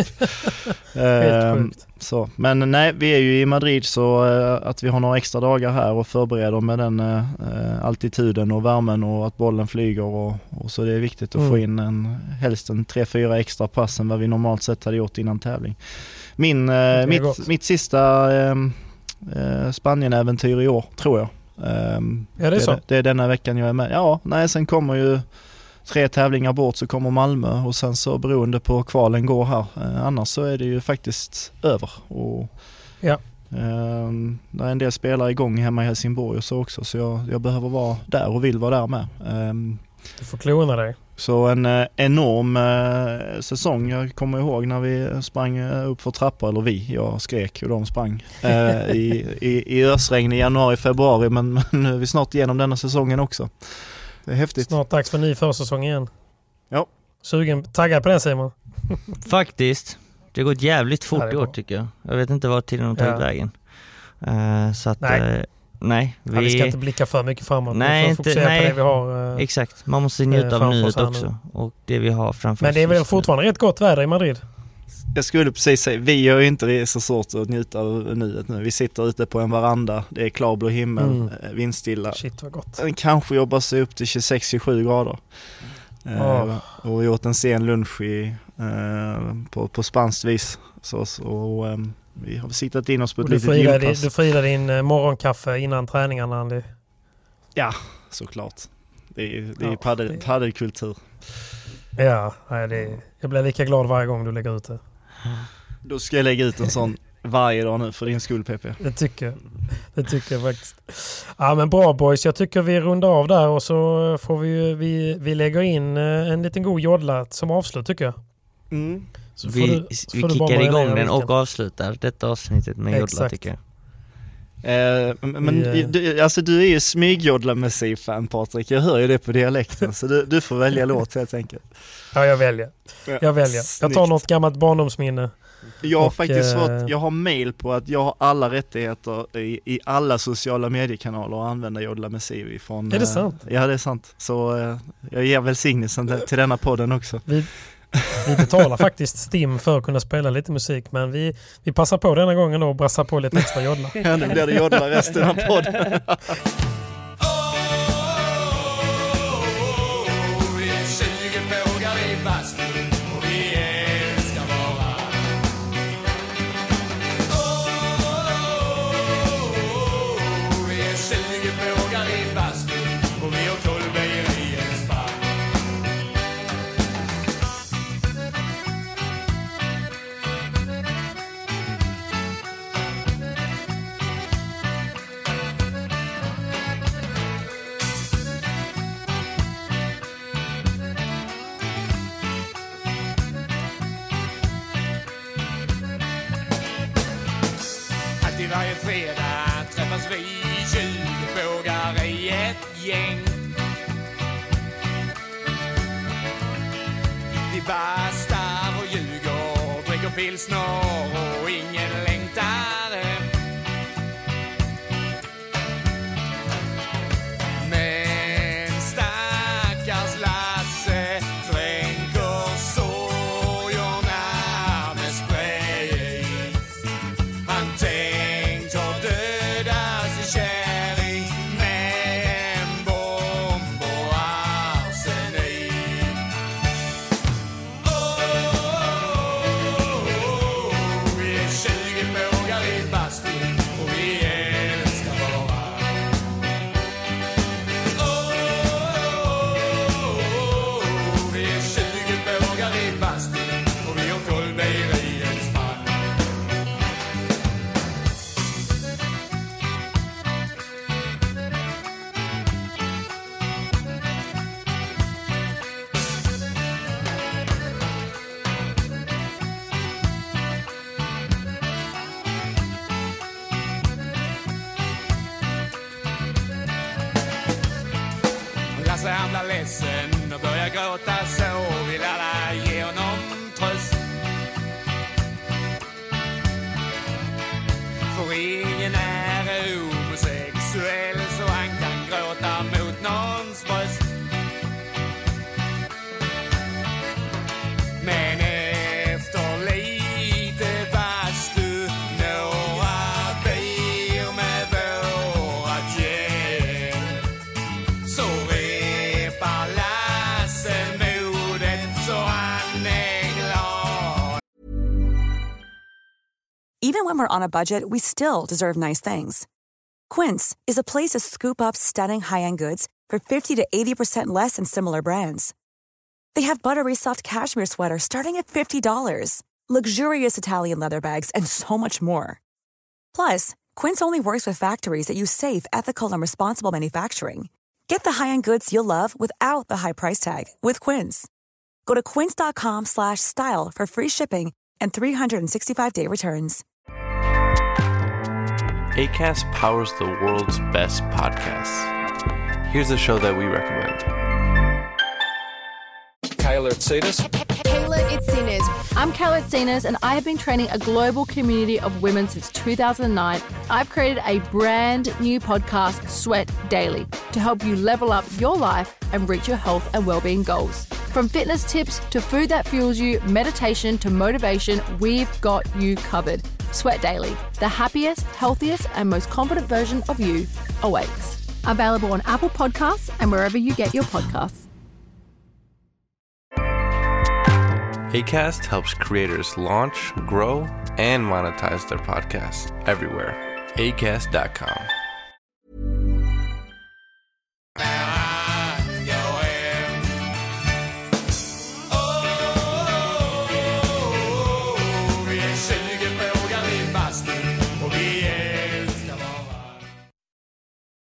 Helt sjukt. Så. Men nej, vi är ju i Madrid så att vi har några extra dagar här och förbereder med den äh, altituden och värmen och att bollen flyger och, och så det är viktigt att mm. få in en, helst en tre, fyra extra pass än vad vi normalt sett hade gjort innan tävling. Min, äh, mitt, mitt sista äh, äh, Spanien-äventyr i år tror jag. Ähm, ja, det är så. Det, det är denna veckan jag är med. Ja, nej, sen kommer ju tre tävlingar bort så kommer Malmö och sen så beroende på kvalen går här. Eh, annars så är det ju faktiskt över. Och, ja. eh, det är en del spelare igång hemma i Helsingborg och så också så jag, jag behöver vara där och vill vara där med. Eh, du får klona dig. Så en eh, enorm eh, säsong. Jag kommer ihåg när vi sprang upp för trappor, eller vi, jag skrek och de sprang eh, i, i, i ösregn i januari, februari men, men nu är vi snart igenom denna säsongen också. Det är häftigt. Snart dags för ny försäsong igen. Ja. Sugen, taggad på den Simon? Faktiskt. Det har gått jävligt fort i år tycker jag. Jag vet inte vad tiden har tagit ja. vägen. Uh, så att, nej. Uh, nej, vi... Ja, vi ska inte blicka för mycket framåt. Nej, vi får inte, fokusera nej. på det vi har. Uh, Exakt. Man måste njuta uh, av nuet också. Nu. Och det vi har framför oss. Men det är väl fortfarande rätt gott väder i Madrid? Jag skulle precis säga, vi har ju inte så svårt att njuta av nuet nu. Vi sitter ute på en veranda, det är klarblå himmel, mm. vindstilla. Shit vad gott. Den kanske jobbar sig upp till tjugosex till tjugosju grader. Oh. Eh, och vi åt en sen lunch i, eh, på, på spanskt vis. Så, så eh, vi har sittat in oss på ett litet gympass. Du firar din eh, morgonkaffe innan träningarna, Andy? Ja, såklart. Det är, det är ja, paddel, det... paddelkultur. Ja, nej, det är, jag blir lika glad varje gång du lägger ut det. Då ska jag lägga ut en sån varje dag nu för din skull, P P. Det tycker jag. Det tycker jag faktiskt. Ja, men bra boys. Jag tycker vi rundar av där och så får vi vi, vi lägger in en liten god jodla som avslut tycker jag. Mm. Så vi du, vi kickar igång den och avslutar detta avsnittet med jodla tycker jag. Eh, men yeah. du, alltså du är ju smygjodla-musik-fan Patrik, jag hör ju det på dialekten så du, du får välja låt helt enkelt. Ja, jag väljer. Jag väljer. Jag tar något gammalt barndomsminne. Jag har och, faktiskt eh, fått, jag har mail på att jag har alla rättigheter i, i alla sociala mediekanaler att använda jodla med Sivi från. Är det sant? Eh, ja, det är sant. Så eh, jag ger välsignelsen till denna podden också. Vi, vi betalar faktiskt Stim för att kunna spela lite musik, men vi, vi passar på denna gången då och brassar på lite extra jodla. Ja, nu blir det jodla resten av podden. Varje fredag träffas vi tjugo bågar i ett gäng. Vi bastar och ljuger, dricker pilsner och ingen längtar. Men stackars Lasse, ledsen och börjar gråta så vill alla ge honom tröst. För ingen är homosexuell så han kan gråta mot någons bröst. Men efter lite bastu, några bir med vårat gäng, så repar Lasse modet så han är glad. Even when we're on a budget, we still deserve nice things. Quince is a place to scoop up stunning high-end goods for fifty to eighty percent less than similar brands. They have buttery soft cashmere sweaters starting at fifty dollars, luxurious Italian leather bags, and so much more. Plus, Quince only works with factories that use safe, ethical, and responsible manufacturing. Get the high-end goods you'll love without the high price tag with Quince. Go to quince.com slash style for free shipping and three sixty-five day returns. Acast powers the world's best podcasts. Here's a show that we recommend. Kayla Itsinas. Kayla Itsinas. I'm Kayla Itsinas and I have been training a global community of women since two thousand nine. I've created a brand new podcast, Sweat Daily, to help you level up your life and reach your health and well-being goals. From fitness tips to food that fuels you, meditation to motivation, we've got you covered. Sweat Daily, the happiest, healthiest and most confident version of you awaits. Available on Apple Podcasts and wherever you get your podcasts. Acast helps creators launch, grow, and monetize their podcasts everywhere. acast dot com.